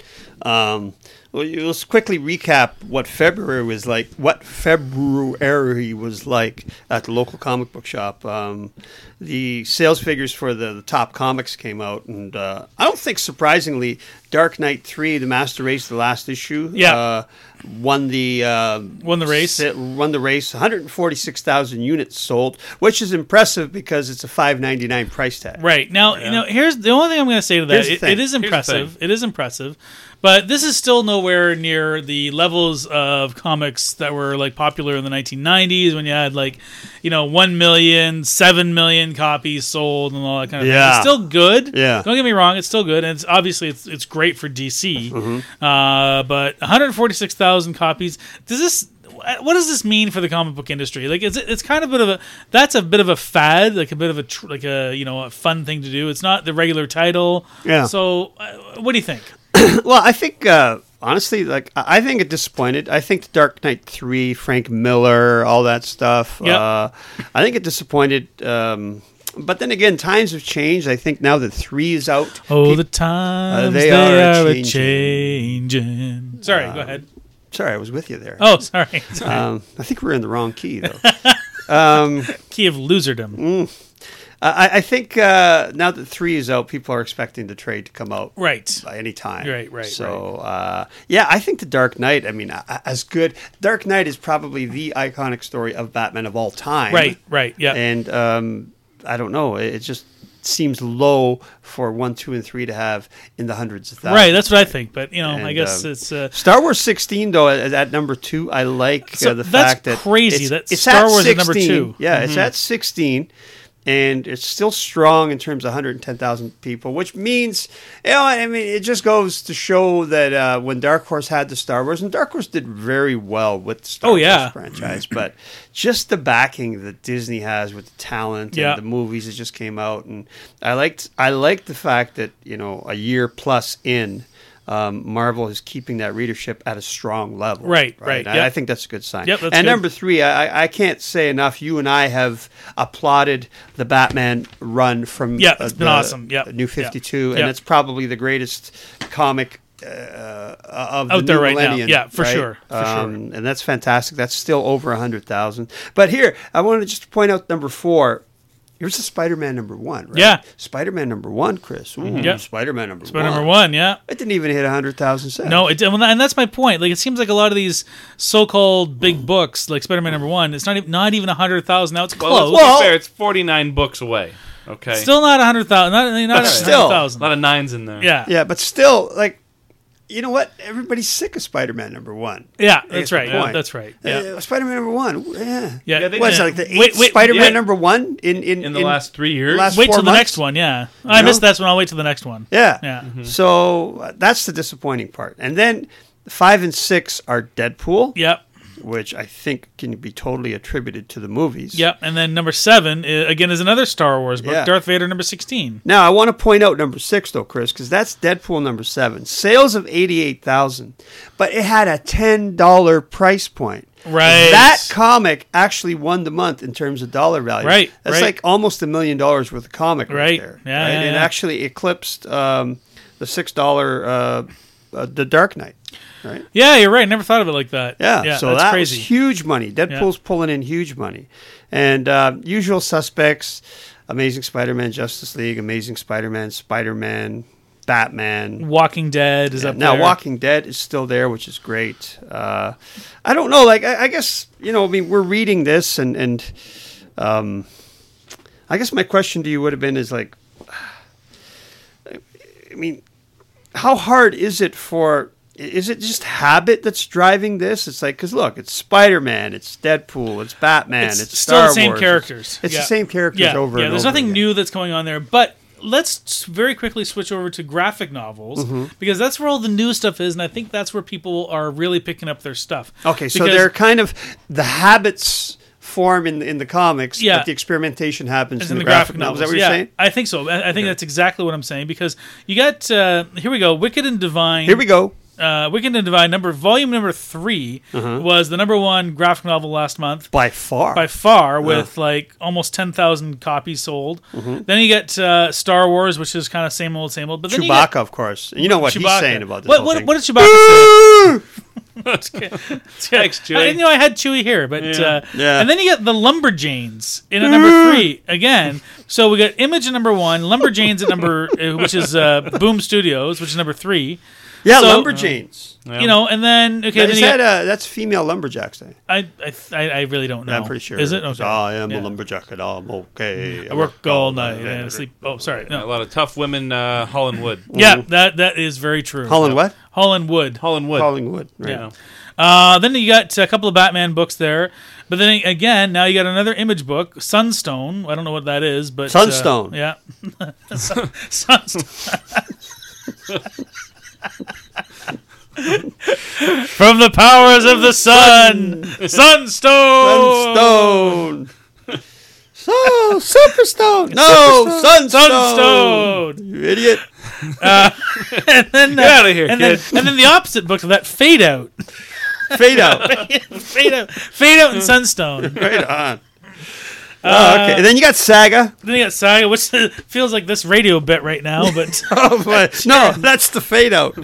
let's quickly recap what February was like. What February was like at the local comic book shop. The sales figures for the top comics came out, and I don't think surprisingly, Dark Knight 3, the Master Race, the last issue, won the race. Won the race. 146,000 units sold, which is impressive because it's a $5.99 price tag. Right. Now, here's the only thing I'm going to say to that. Here's the thing. It is impressive. It is impressive. But this is still nowhere near the levels of comics that were like popular in the 1990s when you had 1 million, 7 million copies sold and all that kind of thing. It's still good. Yeah. Don't get me wrong, it's still good, and it's obviously it's great for DC. But 146,000 copies. What does this mean for the comic book industry? Like, it's kind of that's a bit of a fad, like a bit of a a fun thing to do. It's not the regular title. Yeah. So, what do you think? Well, I think honestly, I think it disappointed. I think the Dark Knight 3, Frank Miller, all that stuff. Yep. I think it disappointed. But then again, times have changed. I think now that 3 is out. The times they are changing. Sorry, go ahead. Sorry, I was with you there. Oh, sorry. I think we're in the wrong key, though. Key of loserdom. I think now that 3 is out, people are expecting the trade to come out Right. by any time. Right. So, I think the Dark Knight, as good. Dark Knight is probably the iconic story of Batman of all time. Right, yeah. And I don't know. It just seems low for 1, 2, and 3 to have in the hundreds of thousands. Right, that's what I think. But, I And, guess it's... Star Wars 16, though, at number 2, I like the fact that... That's crazy. It's Star at Wars 16, at number 2. Yeah, it's at 16. And it's still strong in terms of 110,000 people, which means, it just goes to show that when Dark Horse had the Star Wars, and Dark Horse did very well with the Star Wars franchise, but just the backing that Disney has with the talent and the movies that just came out, and I liked the fact that a year plus in. Marvel is keeping that readership at a strong level. Right. I think that's a good sign. Yep, that's and good. number 3, I can't say enough. You and I have applauded the Batman run from it's been awesome. New 52, Yep. and it's probably the greatest comic of out the there new right now. millennium. Yeah, for right? sure. And that's fantastic. That's still over 100,000. But here, I wanted to just point out number 4. Here's the Spider-Man number 1, right? Yeah. Spider-Man number 1, Chris. Ooh, Yep. Spider-Man number 1. But number 1, yeah. It didn't even hit 100,000 sales. No, and that's my point. Like, it seems like a lot of these so-called big books, like Spider-Man number 1, it's not even 100,000. Now it's close. Well, fair, it's 49 books away. Okay. Still not 100,000. Not But still. 100,000. A lot of nines in there. Yeah. Yeah, but still, you know what? Everybody's sick of Spider-Man #1. Yeah, That's that's the right. Yeah, point. that's right. Yeah. Spider-Man #1. Yeah. Yeah, they- What's yeah. like the Wait, eighth wait, Spider-Man yeah. #1 In the last 3 years? last Wait 4 till the months? next one. Yeah, I know? missed that one. I'll wait till the next one. Yeah. Yeah. So that's the disappointing part. And then 5 and 6 are Deadpool, Yep. which I think can be totally attributed to the movies. Yep. And then number 7 again is another Star Wars book. Yeah. Darth Vader #16. Now I want to point out number 6 though, Chris, because that's Deadpool #7. Sales of 88,000, but it had a $10 price point. Right. That comic actually won the month in terms of dollar value. Right, That's right. like almost $1 million worth of comic Right. there. Yeah, right? yeah, It yeah. actually eclipsed the $6 The Dark Knight. Right. Yeah, you're right. Never thought of it like that. Yeah, so that's that crazy. was huge money. Deadpool's pulling in huge money. And Usual Suspects, Amazing Spider-Man, Justice League, Amazing Spider-Man, Spider-Man, Batman. Walking Dead is up Now there. Walking Dead is still there, which is great. I don't know. Like I guess, I mean, we're reading this and I guess my question to you would have been is like, I mean, how hard is it is it just habit that's driving this? It's like, because look, it's Spider-Man, it's Deadpool, it's Batman, it's still Star the same Wars. characters. It's Yeah. the same characters Yeah, over yeah. and There's over nothing again. new that's going on there. But let's very quickly switch over to graphic novels Mm-hmm. because that's where all the new stuff is, and I think that's where people are really picking up their stuff. Okay, so Because- they're kind of the habits form in the comics, Yeah. but the experimentation happens As in the graphic novels. Is that what yeah, you're saying? I think so. I think that's exactly what I'm saying because you got here we go, Wicked and Divine. Here we go. Wicked and Divine volume number 3 was the #1 graphic novel last month. By far. By far, with like almost 10,000 copies sold. Mm-hmm. Then you get Star Wars, which is kind of same old. But then you Chewbacca, get of course. And you know what he's Chewbacca. saying about this What, whole what, thing. what did Chewbacca say? Thanks, Chewie. I didn't know I had Chewie here, but Yeah. and then you get the Lumberjanes in at number 3 again. So we got Image at #1, Lumberjanes at number, which is Boom Studios, which is number 3. Yeah, So- Lumberjanes. You know, and then okay, Now, then is you that, get, that's female lumberjacks, eh? I really don't know. I'm pretty sure. Is it? Okay. I am Yeah. a lumberjack and I'm okay. I work all night and I sleep. Oh, sorry. A No. lot of tough women, Holland Wood. Yeah, that is very true. Holland what? Holland Wood. Holland Wood. Collingwood. Right. Yeah. Then you got a couple of Batman books there, but then again, now you got another Image book, Sunstone. I don't know what that is, but Sunstone. Yeah, Sunstone. From the powers of the sun, Sunstone. Sunstone. So, Superstone. No, Sunstone. Sunstone. You idiot. And then, Get outta here, and kid. then the opposite book of that, Fade Out. Fade out. Fade Out and Sunstone. Right on. Okay. And then you got Saga. Then you got Saga, which feels like this radio bit right now, but Oh, but no, that's the fade out.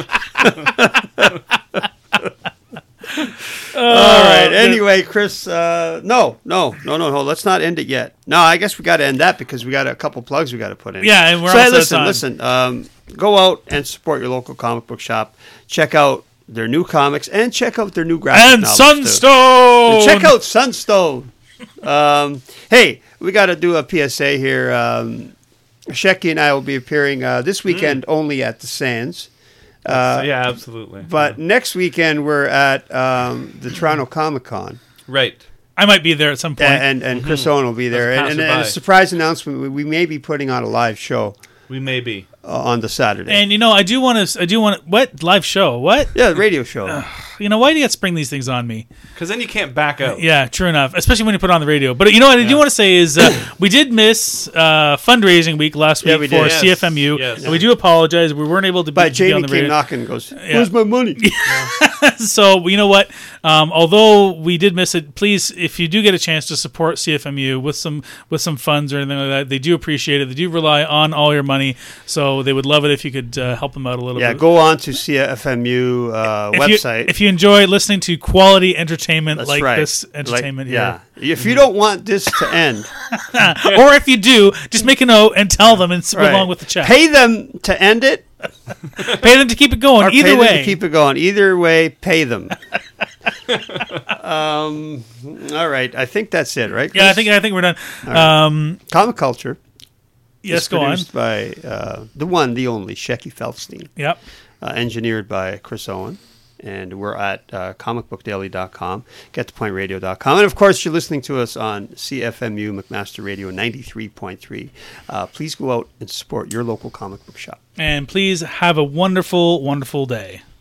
All right. Anyway, Chris, no. Let's not end it yet. No, I guess we got to end that because we got a couple plugs we got to put in. yeah, and we're So hey, almost out of listen. time. Go out and support your local comic book shop. Check out their new comics and check out their new graphic And novels, too. Sunstone. And check out Sunstone. Hey, we got to do a PSA here. Shecky and I will be appearing this weekend only at the Sands. Yeah, absolutely. But next weekend we're at the Toronto Comic Con. Right. I might be there at some point. And Chris Owen will be there. As a And a passerby. surprise announcement, we may be putting on a live show We may be. on the Saturday. And you know, I do want to. What live show? What? Yeah, the radio show. You know, why do you got to spring these things on me? Because then you can't back out. Yeah, true enough. Especially when you put it on the radio. But you know what I do want to say is we did miss fundraising week last week Yeah, we for did. Yes. CFMU. Yes. And we do apologize. We weren't able to But be on Jamie the came radio. knocking and goes, "Where's my money?" So you know what? Although we did miss it, please, if you do get a chance to support CFMU with some funds or anything like that, they do appreciate it. They do rely on all your money, so they would love it if you could help them out a little Yeah, bit. go on to CFMU website. If you enjoy listening to quality entertainment That's like right. this entertainment Yeah. here, If you don't want this to end, or if you do, just make a note and tell them and right, along with the check. pay them to end it, Pay them to keep it going. or Either pay way, them to keep it going. Either way, pay them. All right, I think that's it, right? yeah, Chris? I think we're done. Comic culture. Yes, It's go on. produced by the one, the only, Shecky Feldstein. Yep. Engineered by Chris Owen. And we're at comicbookdaily.com, gettopointradio.com. And, of course, you're listening to us on CFMU McMaster Radio 93.3. Please go out and support your local comic book shop. And please have a wonderful, wonderful day.